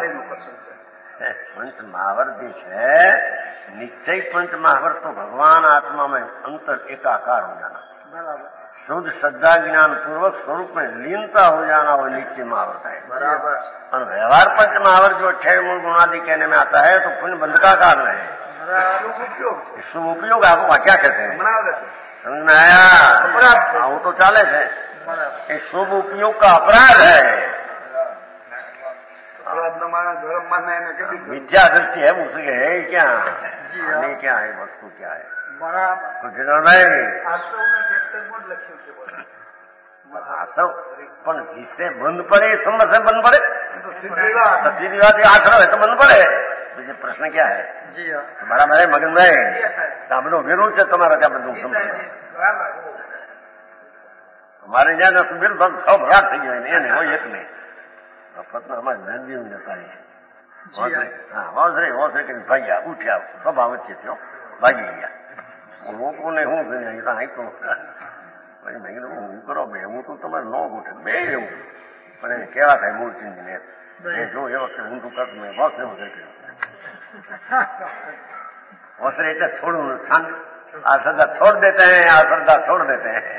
पंचमहावर्त जो है निश्चय पंचमहावर्त तो भगवान आत्मा में अंतर एकाकार हो जाना शुद्ध श्रद्धा ज्ञान पूर्वक स्वरूप में लीनता हो जाना वो निश्चय महावर्त है बराबर। और व्यवहार पंचमहावर्त जो 6 मूल गुणादि कहने में आता है तो पुण्य बंध का कारण है शुभ उपयोग आपको क्या कहते हैं समझ में आया वो तो चाले थे शुभ उपयोग का अपराध है विद्या दृष्टि है उसके है क्या नहीं क्या है वस्तु क्या है आश्रम पर जिससे बंद पड़े समझ से बंद पड़े सीधी बात आश्रम है तो बंद पड़े मुझे प्रश्न क्या है तुम्हारा मेरे मगन में हमने विरोध से तुम्हारा क्या बंद समझ हमारे यहाँ न सुबह बंद सब रात थी गए हो एक नहीं पत्ना हमारे नंदी में जाता है होसरे कहीं भाग्या उठ्या सब आवश्य थो भागी गया લોકો ને શું છે તો મેં કીધું હું કરો બે હું તો તમારે ન ગોઠે બે એવું પણ એને કેવા થાય મૂળચંદ ને જો એ વખતે ઊંધું કરતું મેં હોસરે હોસરે કર્યું હોસરે એટલે છોડું આ શ્રદ્ધા छोड़ देते हैं આ શ્રદ્ધા छोड़ देते हैं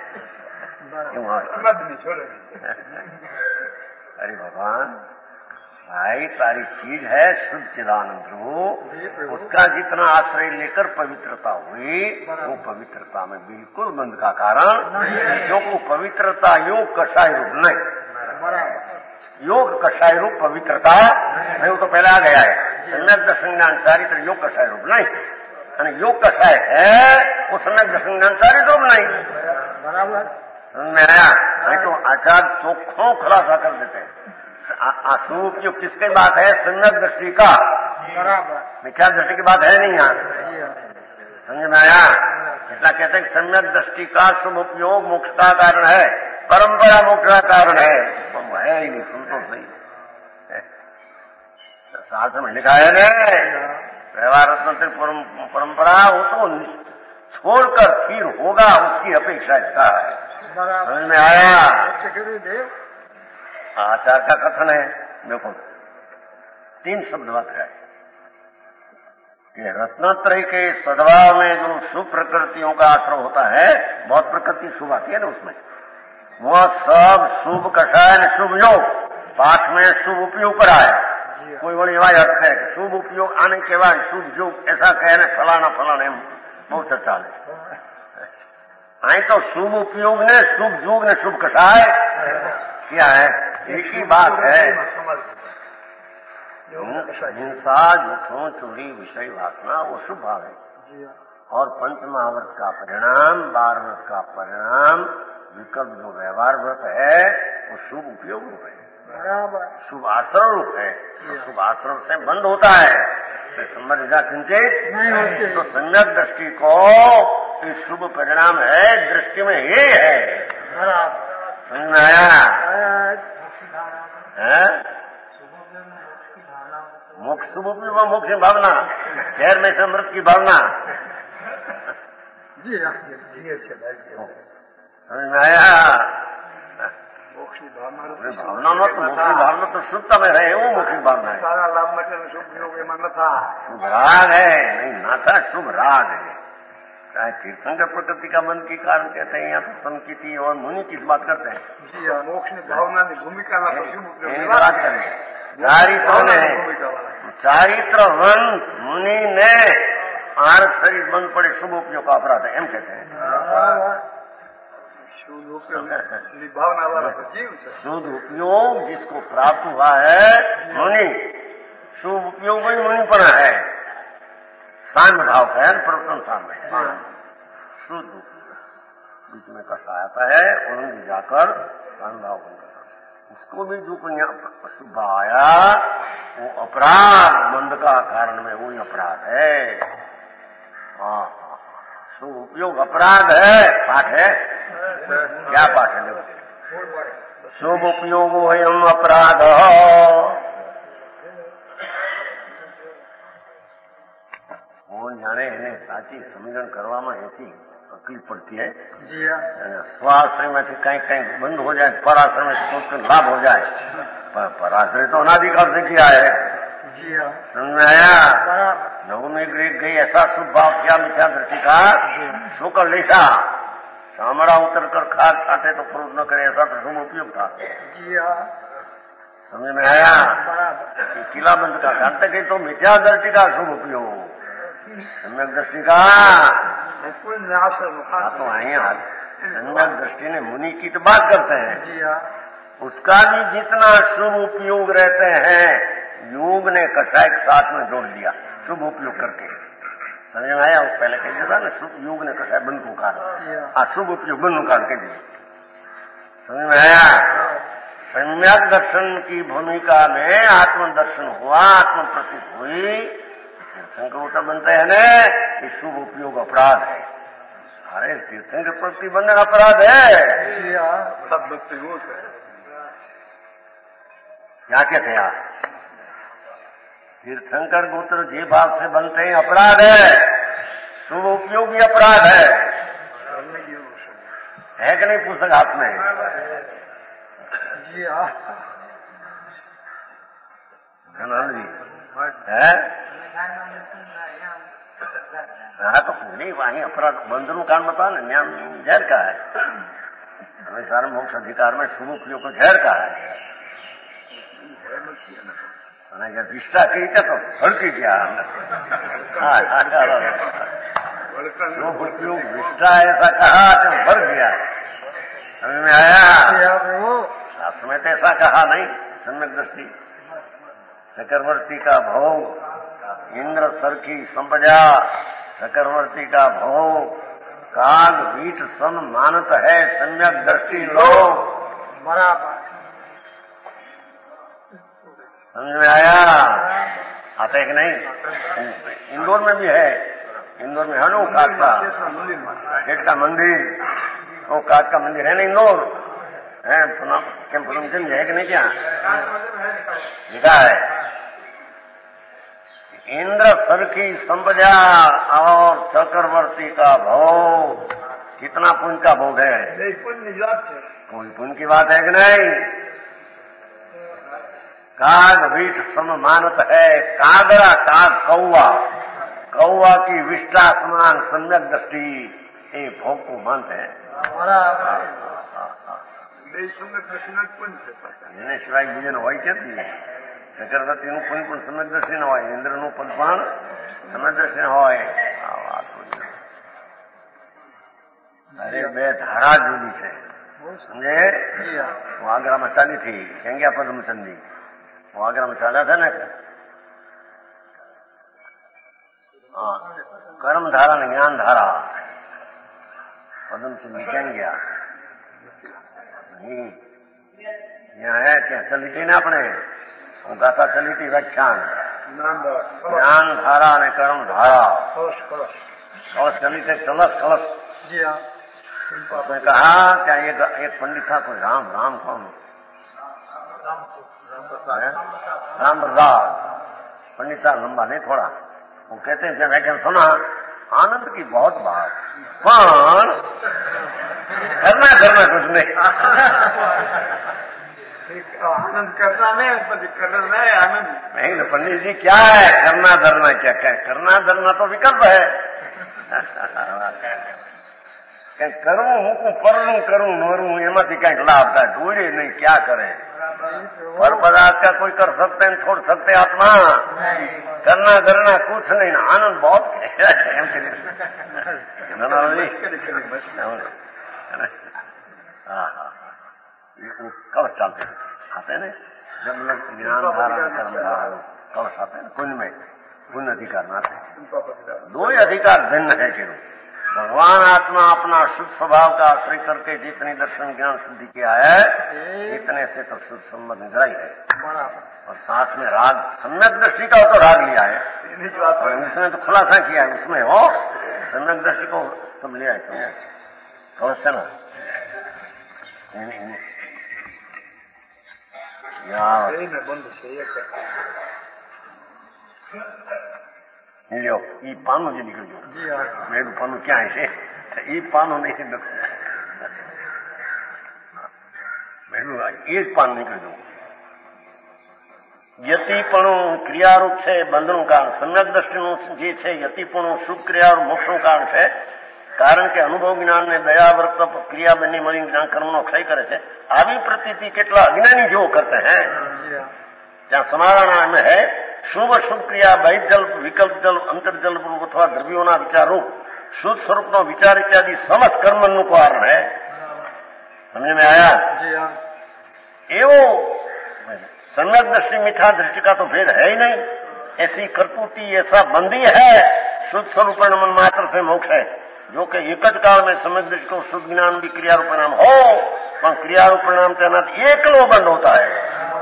अरे भगवान भाई सारी चीज है शुद्ध चिदानंद रूप उसका जितना आश्रय लेकर पवित्रता हुई वो पवित्रता में बिल्कुल बंध का कारण क्योंकि पवित्रता योग कषाय रूप नहीं योग कषाय रूप पवित्रता नहीं वो तो पहले आ गया है सम्यक दर्शन ज्ञान चारित्र योग कषाय रूप नहीं અને योग कषाय है वो सम्यक दर्शन ज्ञान चारित्र रूप नहीं बराबर में आया नहीं तो आचार्य चोखो खुलासा कर देते हैं शुभ उपयोग किसकी बात है सम्यक दृष्टि का मिथ्या दृष्टि की बात है नहीं यहाँ समझ में आया इतना कहते हैं सम्यक दृष्टि का शुभ उपयोग मोक्ष का कारण है परंपरा मोक्ष का कारण है तो है ही नहीं सुन तो सही शास्त्र में लिखा है ना व्यवहार परंपरा वो तो छोड़कर फिर होगा उसकी अपेक्षा इसका है समझ में आया आचार का कथन है देखो 3 शब्द बात है कि रत्नत्रय के सद्भाव में जो शुभ प्रकृतियों का आश्रय होता है बहुत प्रकृति शुभ आती है ना उसमें वह सब शुभ कषाय शुभ योग पाठ में शुभ उपयोग पर आया कोई बड़ी आवाज अर्थ है शुभ उपयोग आने के बाद शुभ योग ऐसा कहने फलाना फलाना बहुत अच्छा है आई तो शुभ उपयोग ने शुभ योग ने शुभ कषाय क्या है एक ही बात है हिंसा झूठों चोरी विषय वासना वो शुभ भाव है और पंचमहावर्त का परिणाम 12 व्रत का परिणाम विकल्प जो व्यवहार व्रत है वो शुभ उपयोग रूप है शुभ आश्रम रूप है तो शुभ आश्रम से बंद होता है संबंधित चिंतित तो सम्यक दृष्टि को शुभ परिणाम है दृष्टि में ये है समझ में आया मोक्ष शुभ उपयोग मोक्ष की भावना शहर में से अमृत की भावना समझ में आया भावना मत मोक्षी भावना तो शुद्धता में रहे वो मोक्षी भावना है शुभ राग है नहीं ना था शुभ राग है चाहे तीर्थंकर प्रकृति का मन के कारण कहते हैं यहाँ तो संकिति और मुनि की बात करते हैं मोक्ष भावना की भूमिका बात करें चारित्र ने चारित्रवंत मुनि ने आर्थ शरीर बंद पड़े शुभ उपयोग का अपराध है, एम कहते हैं। भावना वाला तो जीव है। शुद्ध उपयोग जिसको प्राप्त हुआ है मुनि, शुभ उपयोग वही मुनिपना है। साम्य भाव का है, प्रवर्तन साम्य है। शुद्ध बीच में कसा आता है और जाकर साम्य भाव बन गया। उसको भी जो शुभ आया वो अपराध मंद का कारण में वही अपराध है। हाँ, शुभ उपयोग अपराध है। पाठ है, क्या पाठ है? शुभ उपयोग वयम अपराध। कौन जाने એને સાચી સમજણ કરવામાં એસી તકલીફ પડતી है। स्वाश्रय में कहीं कहीं बंद हो जाए, पराश्रय में कुछ लाभ हो जाए। पराश्रय तो अनादिकाल से किया है। समझ में आया? नवमी ग्रीक गई ऐसा शुभ भाव किया, मिथ्या दृष्टि का शुक्र लिखा, चामड़ा उतर कर खाद छाटे तो क्रोध न करे, ऐसा तो शुभ उपयोग था। समझ में आया? किला बंद का घंटे गई तो मिथ्या दृष्टि का शुभ उपयोग, सम्यक दृष्टि का तो आई हाल। सम्यक दृष्टि ने मुनि की तो बात करते हैं, उसका भी जितना शुभ उपयोग रहते हैं योग ने कषाय के साथ में जोड़ दिया शुभ उपयोग करके। समझ में आया? पहले कह दिया था ना, शुभ योग ने कषाय बंद को काट, अशुभ उपयोग बंद को काट के दिए। समझ में आया? सम्यक दर्शन की भूमिका में आत्मदर्शन हुआ, आत्म प्रतीत हुई, तीर्थंकर उत्तर बनते हैं ना कि शुभ उपयोग अपराध है। अरे तीर्थंकर प्रति बंधन अपराध है। सब भक्ति क्या कहते हैं आप? तीर्थंकर गोत्र जे भाव से बनते हैं अपराध है, शुभ उपयोग भी अपराध है कि नहीं? पुस्तक हाथ में आनंद जी है। हाँ तो नहीं, वहीं अपराध बंधनु कांड बता ना, न्याय जहर का है। हमें सारे मोक्ष अधिकार में शुभ उपयोग को जहर का है। जब विष्टा कही था तो भड़की गया। शुभ उपयोग विष्टा ऐसा कहा तो भड़ गया। समझ में आया? शास्त्र में तो ऐसा कहा नहीं। सम्यक दृष्टि चक्रवर्ती का भोग, इंद्र सर की संपदा, चक्रवर्ती का भोग, काग वीट सम मानत है सम्यक दृष्टि लोग। बराबर समझ में आया? आता है कि नहीं? इंदौर में भी है, इंदौर में है ना काट का गेट का मंदिर, वो काट का मंदिर है ना इंदौर है। पूनमचंद है कि नहीं? क्या लिखा है? इंद्र सर की संपदा और चक्रवर्ती का भोग, कितना पुण्य का भोग है? कोई पुण्य की बात है कि नहीं? काग वीट सम मानत है, कागरा काग कौआ, कौआ की विष्टा समान सम्यक दृष्टि ये भोग को मानते हैं। એને સિવાય બીજે હોય ક્યાંથી? ચક્રવર્તીનું કોઈ પણ સમજ દ્રષ્ટિ ન હોય, ઇન્દ્રનું પદ પણ સમજ દ્રષ્ટિ ન હોય। આ વાત અરે બે ધારા જુદી છે, સમજે? હું આગ્રામાં ચાલી थी, કેંગ્યા પદ્મચંદી, હું આગ્રામાં ચાલ્યા था ને, कर्म धारा ने ज्ञान धारा, पद्मचंदी કેંગ્યા नहीं यहाँ है। क्या चली थी ना अपने गाथा चली थी व्याख्यान, ज्ञान धारा ने कर्म धारा, कलश चली थी चलस कलश। उसने कहा क्या एक पंडित था, कोई राम कौन, राम प्रसाद पंडित था, लंबा नहीं थोड़ा। वो कहते हैं जब व्याख्यान सुना आनंद की बहुत बात, पर करना कुछ नहीं। आनंद करना नहीं, आनंद नहीं ना पंडित जी, क्या है करना धरना? क्या करना धरना तो विकल्प है। करूं हूं को परलू करूं नोरू, एमां कहीं लाभ था ढूंढे नहीं, क्या करें? पर पदार्थ का कोई कर सकते हैं, छोड़ सकते आत्मा करना कुछ नहीं ना, आनंद बहुत कलश चलते आते हैं जब लोग ज्ञान धारण कर्म धारण कलश आते हैं कुंज में पुण्य अधिकार नाते दो ही अधिकार भिन्न है केवल। भगवान आत्मा अपना शुद्ध स्वभाव का आश्रय करके जितनी दर्शन ज्ञान सिद्धि किया है इतने से तो शुद्ध संबंध निद्रा ही है। और साथ में राग सम्यक दृष्टि का तो राग लिया है, उसने तो खुलासा किया है उसमें हो सम्यक दृष्टि को सब लिया है समझे अवश्य ना લ્યો ઈ પાનું જે નીકળ્યું મેં પાનું ક્યાં છે ઈ પાનું નહીં મેં એ જ પાન નીકળ્યું। યતિપણું ક્રિયારૂપ છે બંધનું કારણ, સમ્યક દ્રષ્ટિનું જે છે યતિપણું શુભ ક્રિયા મોક્ષનું કારણ છે। કારણ કે અનુભવ જ્ઞાન ને દયા વર્ત ક્રિયા બંને મળી જ્ઞાન કર્મનો ક્ષય કરે છે। આવી પ્રતીતિ કેટલા અજ્ઞાની જેવો કરતે હૈ ત્યાં સમાધાन में है शुभ अशुभ क्रिया बहिर्जल्प विकल्प जल्प अंतर्जल रूप अथवा द्रव्यों विचार रूप शुद्ध स्वरूप नो विचार इत्यादि समस्त कर्म नु कारण है। समझ में आया? एवं सम्यक दृष्टि मिथ्या दृष्टि का तो भेद है ही नहीं। ऐसी कर्तुति ऐसा बंदी है शुद्ध स्वरूप मन मात्र से मोक्ष है जो कि एक ज काल में सम्यक दृष्टि को शुद्ध ज्ञान भी क्रियारूप परिणाम हो पर क्रियारूप परिणाम तेना एकलो बंद होता है।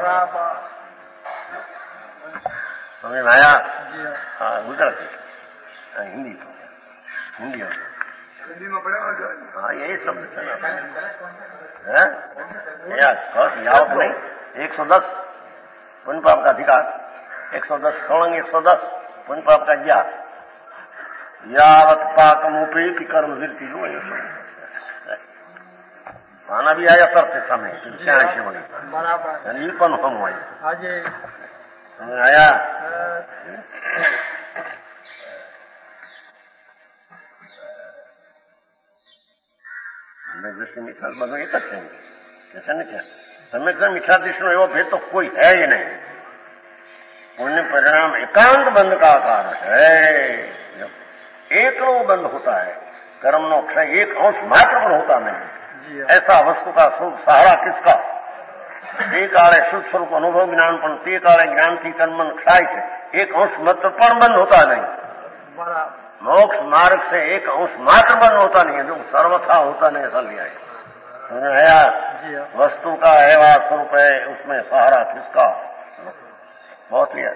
समझ में आया? हाँ गुजराती हिंदी हिंदी में पढ़ेगा। हाँ यही शब्द चला यावत नहीं 110 पुण्य पाप का अधिकार 110 सोलंग 110 पुण्य पाप का ज्ञा यावत पाकम उपयुक्त कर्म वृत्ति जो ये सब आना भी आया करते समय क्या ऐसे बनी बराबर हम हुए समझ आया? सम्यक दृष्टि मिथ्या બધું એક જ છે ऐसा नहीं क्या सम्यक मिथ्या दृष्टि एवं भेद तो कोई है ही नहीं। पुण्य परिणाम एकांत बंध का कारण है। एकलो बंद होता है कर्म नो क्षय एक अंश मात्र पर होता नहीं। ऐसा वस्तु का सहारा किसका તે કાળે શુદ્ધ સ્વરૂપ અનુભવ જ્ઞાન પણ તે કાળે જ્ઞાનથી કર્મન ક્ષાય છે એક અંશ માત્ર પણ બંધ होता नहीं। मोक्ष मार्ग से एक अंश मात्र बंद होता नहीं है जो सर्वथा होता नहीं ऐसा लिया है। वस्तु का एवा स्वरूप है उसमें सहारा किसका बहुत लिया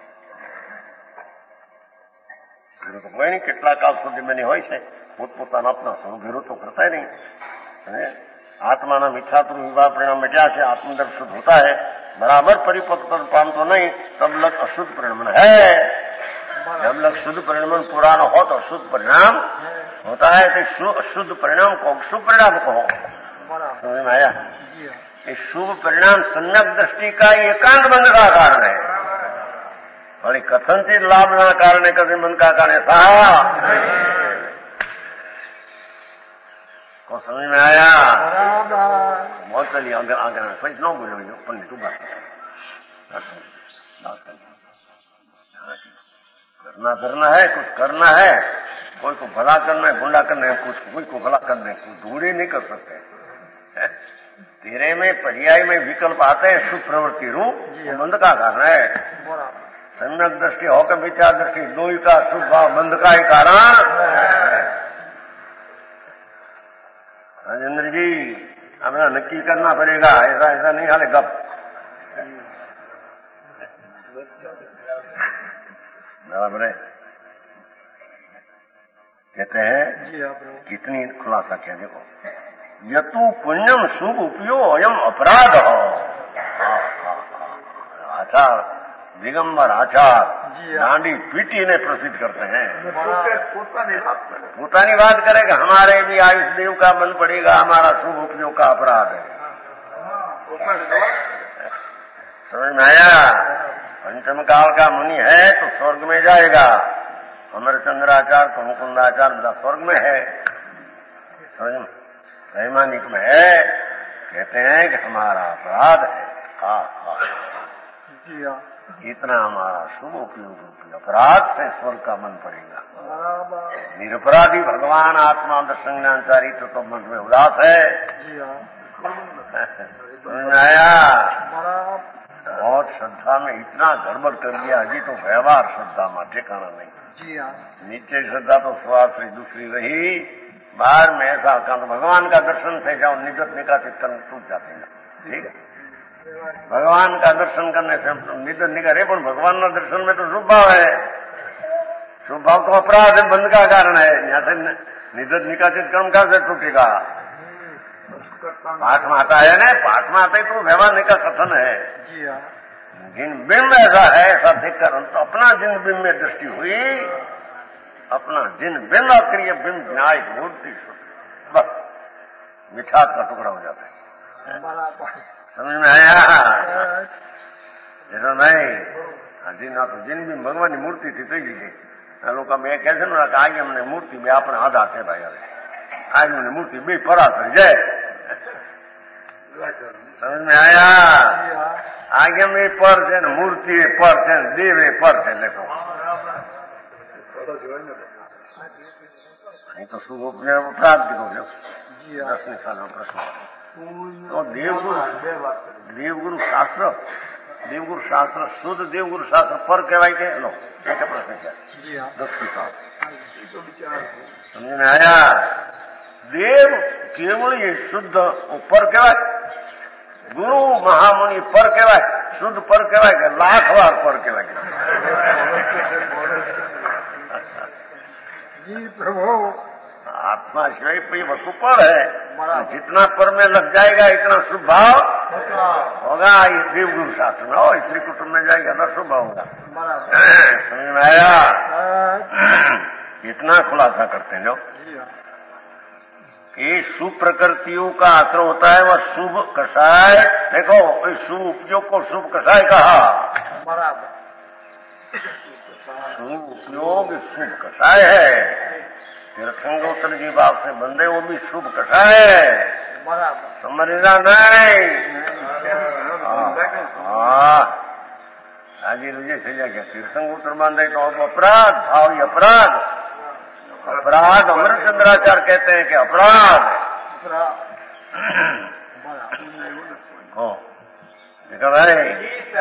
तो कोई नहीं કેટલા કાલ સુધી બની હોય છે પોતપોતાના अपना स्वरूप विरोध तो करता ही नहीं। आत्मा ना मिथ्यात्व विवाह परिणाम मिटा से आत्मदर्श शुद्ध होता है बराबर परिपक्व पाम तो नहीं तब लग अशुद्ध परिणाम है। जब लग शुद्ध परिणाम पूरा न हो तो अशुद्ध परिणाम होता है तो अशुद्ध परिणाम को शुभ परिणाम कहो। समझ में आया? ये शुभ परिणाम सम्यक दृष्टि का एकांत बंध का कारण है बड़ी कथनचित लाभ ना कारण है कभी मन का कारण ऐसा को समझ में आया? बहुत चलिए आगे आगे कोई न बोलो पंडित तू बात करना है कुछ करना है कोई को भला करना है गुंडा करना है कुछ कोई को भला करना है कुछ दूरी नहीं कर सकते। तेरे में पर्याय में विकल्प आते हैं शुभ प्रवृत्ति रूप बंध का कारण है। सम्यक दृष्टि होकर मिथ्या दृष्टि दो ही का शुभ भाव बंध का ही कारण। राजेंद्र जी हमें नक्की करना पड़ेगा ऐसा ऐसा नहीं हाले गप बराबर है। कहते हैं कितनी खुलासा किया देखो यतु पुण्यम शुभ उपयोग अयम अपराध हो। आचार दिगंबर आचार डांडी पीटी ने प्रसिद्ध करते हैं पोतानी बात करेगा हमारे भी आयुष देव का बल पड़ेगा हमारा शुभ उपयोग का अपराध है। समझ में आया? पंचम काल का मुनि है तो स्वर्ग में जाएगा। अमरचंद्राचार्य तो मुकुंदाचार्य मतलब स्वर्ग में है समझ वैमानिक में है कहते हैं कि हमारा अपराध है जी हाँ। इतना हमारा शुभ उपयोग रूपी अपराध से स्वर्ग का मन पड़ेगा। निरपराधी भगवान आत्मा दर्शन ज्ञानचारी तो मन में उदास है। जी हाँ। आया बहुत श्रद्धा में इतना गड़बड़ कर दिया, अभी तो व्यवहार श्रद्धा में ठिकाना नहीं। जी हाँ। नीचे श्रद्धा तो स्वाश्री दूसरी रही, बाहर में ऐसा का तो भगवान का दर्शन से जाओ निगत निकासित कर्म टूट जाते हैं। ठीक है, भगवान का दर्शन करने से निगत निकारे, पर भगवान का दर्शन में तो शुभ भाव है। शुभ भाव तो अपराध है, बंद का कारण है। यहाँ से निगत निकासित कर्म कैसे टूटेगा? पाठ में आता है ना, पाठ में आते तो व्यवहार का कथन है। जी हाँ। जिन बिंब ऐसा है ऐसा देखकर तो अपना जिन बिंब में दृष्टि हुई, अपना जिन बिंब अक्रिय बिंब न्याय मूर्ति बस मिठास का टुकड़ा हो जाता है। समझ में आया? ये तो नहीं जी ना, तो जिन भी भगवान की मूर्ति थी तो जी लोग मैं कैसे ना आगे हमने मूर्ति में अपने आधा से भाई आज हमने मूर्ति भी परासर जय। समझ में आया? आगे में पर से मूर्ति पर से देव पर से देखो नहीं तो शुभ अपराध दिखो। 10 साल में प्रश्न तो देवगुरु शास्त्र शुद्ध देवगुरु शास्त्र पर कहवाई के लो एक प्रश्न क्या 10 की साथ समझ में आया? देव केवल ये शुद्ध पर कहवाय, गुरु महामुनि पर कहवाय, शुद्ध पर कहवाय के 1,00,000 बार पर कहवाय जी प्रभु। आत्मा शिवाय कोई वस्तु पर है, जितना पर में लग जाएगा इतना शुभ भाव होगा। ये देवगुरु शास्त्र में हो, स्त्री कुटुंब में जाएगा ना शुभ भाव होगा। समझ में आया? इतना खुलासा करते हैं जो कि शुभ प्रकृतियों का आश्रय होता है, वह शुभ कषाय। देखो इस शुभ उपयोग को शुभ कषाय कहा। शुभ उपयोग शुभ कषाय है। तीर्थंगोत्तर जी बाप से बंदे वो भी शुभ कषाय है, समझना नहीं। हाजी रुझे से जाके तीर्थंगोत्तर बांधे तो अपराध भाव ही अपराध। अपराध अमरचंद्राचार्य कहते हैं कि अपराध हो देखा भाई।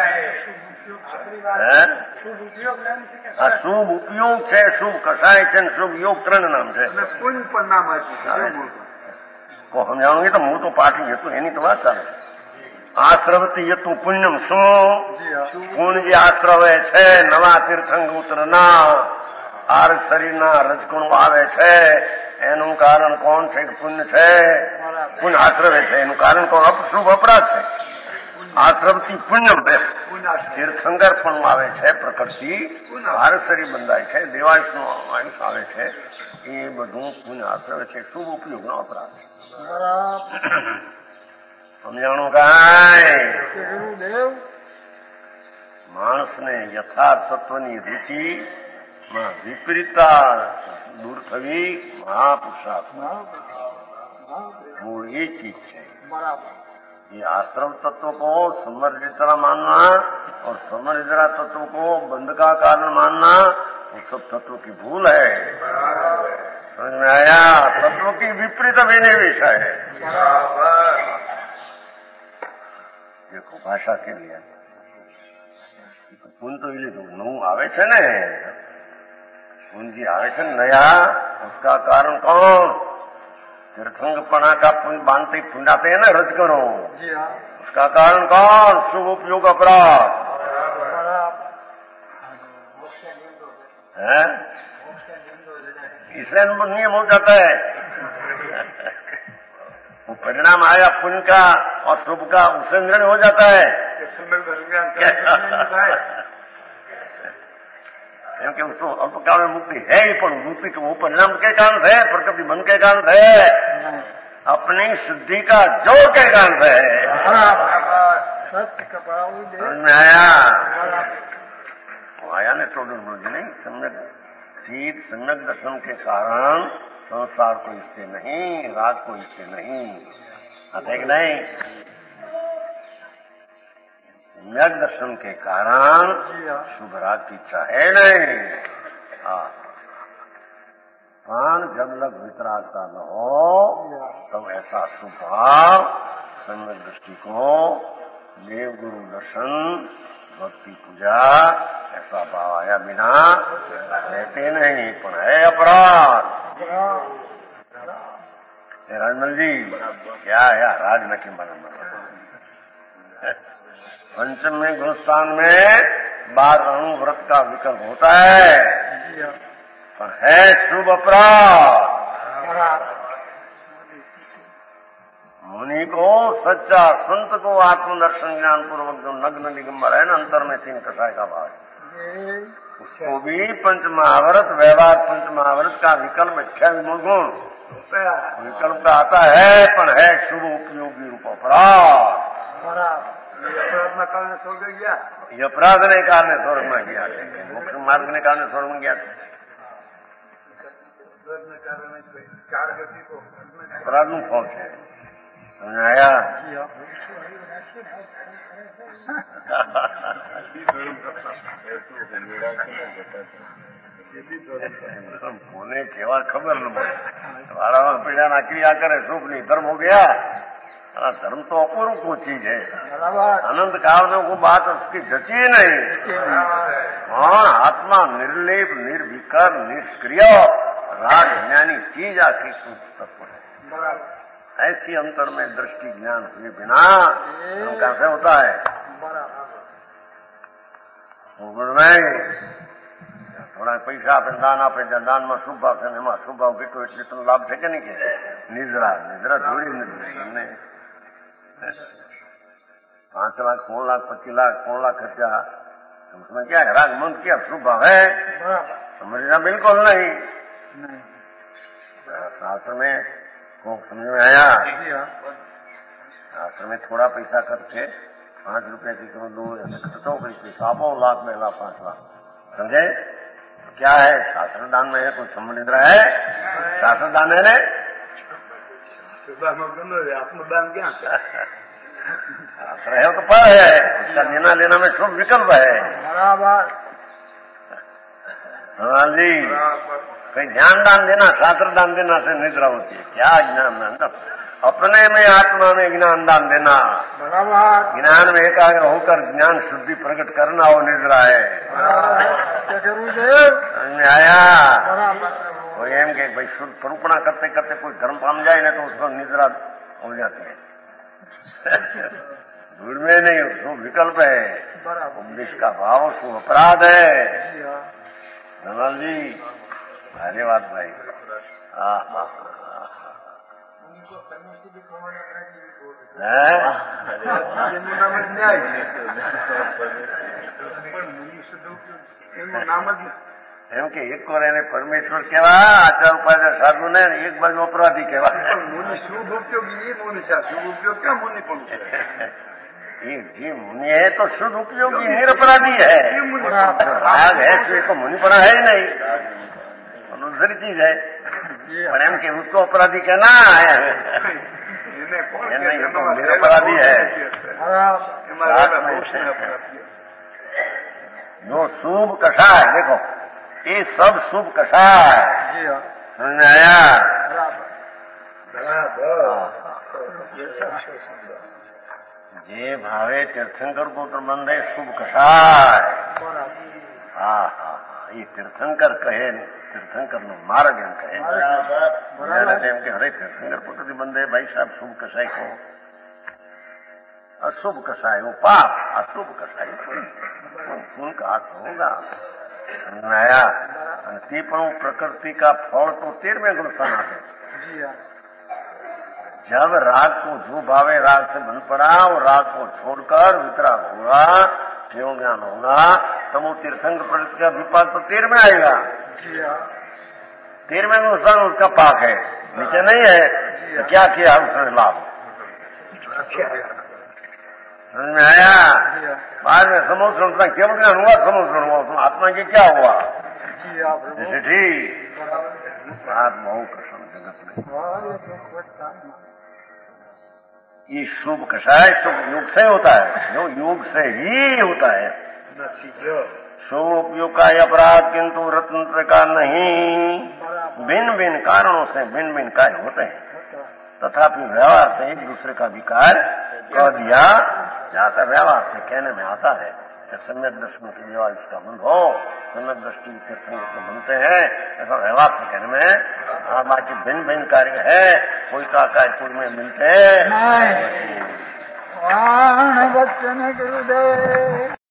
शुभ उपयोग છે, શુભ કસાય છે, શુभ योग 3 નામ છે। पुण्य परिणाम को समझाऊंगी तो मुंह तो पाठी है तो एनी तो बात चाले आश्रवती ये तू पुण्यम शो पुण्य जे आश्रवे છે નવા તીર્થંગ ઉતરના આર શરીરના રજકણો આવે છે એનું કારણ કોણ છે? પુણ્ય છે। પુણ્ય આશ્રવે છે એનું કારણ કોણ? શુભ અપરાધ છે। આશ્રવતી પુણ્યમ છે, તીર્થંકર પણ આવે છે, પ્રકૃતિ ભારત શરીર બંધાય છે, દેવાંશનો આયુષ આવે છે, એ બધું પુણ્ય આશ્રવે છે। શુભ ઉપયોગનો અપરાધ છે। સમજાણું કાંઈ? માણસને યથાર્થ તત્વની રુચિમાં વિપરીતતા દૂર થવી મહાપુરુષાર્થ મૂળ એ ચીજ છે। ये आश्रम तत्व को समर्जितरा मानना और समर्जितरा तत्व को बंध का कारण मानना वो सब तत्व की भूल है। समझ में आया? तत्व की विपरीत विनिवेश है। देखो भाषा के लिए पुण्य तो ये नऊ आवे छे ने, पुण्य आवे छे नया, उसका कारण कौन? तीर्थंगपना का पुण्य बांधते पुण्याते हैं ना रजकणों, उसका कारण कौन? शुभ उपयोग अपराध है। इससे नियम हो जाता है। वो परिणाम आया पुण्य का और शुभ का, उससे निर्णय हो जाता है क्योंकि उसको अल्पकाल में मुक्ति है ही, पर मुक्ति तो वो परिणाम के कारण है, प्रकृति मन के कारण है, अपनी शुद्धि का जोर के कारण है। आया ने टोडल बोल नहीं सम्यक सीध सम्यक दर्शन के कारण संसार को इससे नहीं, राग को इससे नहीं, आते कि नहीं? सम्यक दर्शन के कारण शुभ राग की इच्छा है नहीं। प्राण जब लग वितरागता न हो तब ऐसा शुभ भाव, सम्यक दृष्टि को, देव गुरु दर्शन, भक्ति पूजा, ऐसा भाव आया बिना रहते नहीं, पर है अपराध। राजमल जी क्या है राज न की पंचम में गुरुस्थान में 12 व्रत का विकल्प होता है, पर है शुभ अपराध। मुनि को, सच्चा संत को आत्मदर्शन ज्ञान पूर्वक जो नग्न दिगंबर है न, अंतर में 3 कषाय का भाव, उसको भी पंचमहाव्रत, व्यवहार पंचमहाव्रत का विकल्प 28 गुण विकल्प का आता है, पर है शुभ उपयोगी रूप अपराध। अपराध कारण स्वर्ग गया, ये अपराध ने कारण स्वर्ग में गया, मोक्ष मार्ग ने कारण स्वर्ग में गया। अपराध નું ફળ છે, સમજ આયા? કોને કેવા ખબર ન પડે, વાળામાં પીડા નાખી આ કરે સુખ નહીં, ધર્મ હો ગયા। धर्म तो अपूर्व को चीज है, अनंत काल में वो बात उसकी जची नहीं। हाँ, आत्मा निर्लेप, निर्विकार, निष्क्रिय, राग ज्ञानी चीज आखिर शुद्ध तत्व है। ऐसी अंतर में दृष्टि ज्ञान हुए बिना धर्म कैसे होता है? थोड़ा पैसा आपे दान आपे, दान में शुभ भाव है, एમાં શુભ ભાવ કેટલો એટલે તો લાભ છે કે નહીં? કે નિજરા જોડી નથી, 5 लाख, 4 लाख, 25 लाख, 4 लाख खर्चा, उसमें क्या है? राग मन क्या शुभ भाव है? समझना बिल्कुल नहीं। शास्त्र में समझ में आया? शास्त्र में थोड़ा पैसा खर्च है, 5 रुपए की करो, 2 ऐसे खर्चों कोई पैसा लाख में 5 लाख, समझे? क्या है? शास्त्र दान में है, कोई संबंध है? शास्त्र दान है ने? आत्मदान क्या शास्त्र है तो पर है, उसका लेना लेना में शुभ विकल्प है। बराबर। हाँ जी, कहीं ज्ञान दान देना, शास्त्र दान देना से निद्रा होती है। क्या ज्ञान दान? अपने में आत्मा में ज्ञान दान देना, बराबर। ज्ञान में एकाग्र होकर ज्ञान शुद्धि प्रकट करना, वो निद्रा है। आया? कोई एम के भाई शुद्ध परूपणा करते करते कोई धर्म पाम जाए ना, तो उसको निद्रा हो जाती है। दूर में नहीं, उसको विकल्प है। उपदेश का भाव शुभ अपराध है। धनलाल जी, धन्यवाद भाई। એમ કે એક વાર એને પરમેશ્વર કેવા, આચાર ઉપાચાર સાધુ ને એક બાજુ અપરાધી કેવા। મુનિ શુભ ઉપયોગી એ મુનિ છે, શુભ ઉપયોગ क्या मुनि પણ जी मुनि है तो शुद्ध उपयोगी निरपराधी है। राग है तो मुनिपना है ही नहीं, दूसरी चीज है। पर एम के उसको अपराधी कहना है, नहीं तो निरपराधी है। जो शुभ कषाय, देखो ये सब शुभ कषाय, समझ में आया? जे भावे तीर्थंकर को प्रबंध है शुभ कषाय। हाँ, ये तीर्थंकर कहे, तीर्थंकर नो मार्ग एम कहे, एम के हरे तीर्थंकर को प्रतिबंध है भाई साहब शुभ कषाय को। अशुभ कषाय वो पाप, अशुभ कषाय खून का हाथ होगा। समझ में आया? ते पण प्रकृति का फल तो 13वें गुणस्थान आते। जब राग को जो भावे राग से बन पड़ा, वो राग को छोड़कर वितराग होगा, क्यों ज्ञान होगा, तब वो तीर्थंकर प्रवृत्ति का विपाक तो 13वें आएगा। 13वें गुणस्थान उसका पाक है, नीचे नहीं है। तो क्या किया उसने लाभ? समझ में आया? बाद में समुद्र केवल ज्ञान हुआ, समुद्र हुआ, उसमें आत्मा की क्या हुआ? जैसे ठीक बात बहु कृष्ण जगत में ये शुभ कषाय शुभ योग से होता है, जो योग से ही होता है। शुभ उपयोग का अपराध किंतु रत्न का नहीं, भिन्न भिन्न कारणों से भिन्न भिन्न कार्य होते हैं, तथापि व्यवहार से एक दूसरे का विकार कह दिया जाता, व्यवहार से कहने में आता है। सम्यक दर्शन के लिए इसका अनुभव सम्यक दृष्टि तीर्थंकर बनते हैं, ऐसा व्यवहार से कहने में बाकी भिन्न भिन्न कार्य है, कोई का कार्य कोई में मिलते हैं। वचन गुरुदेव।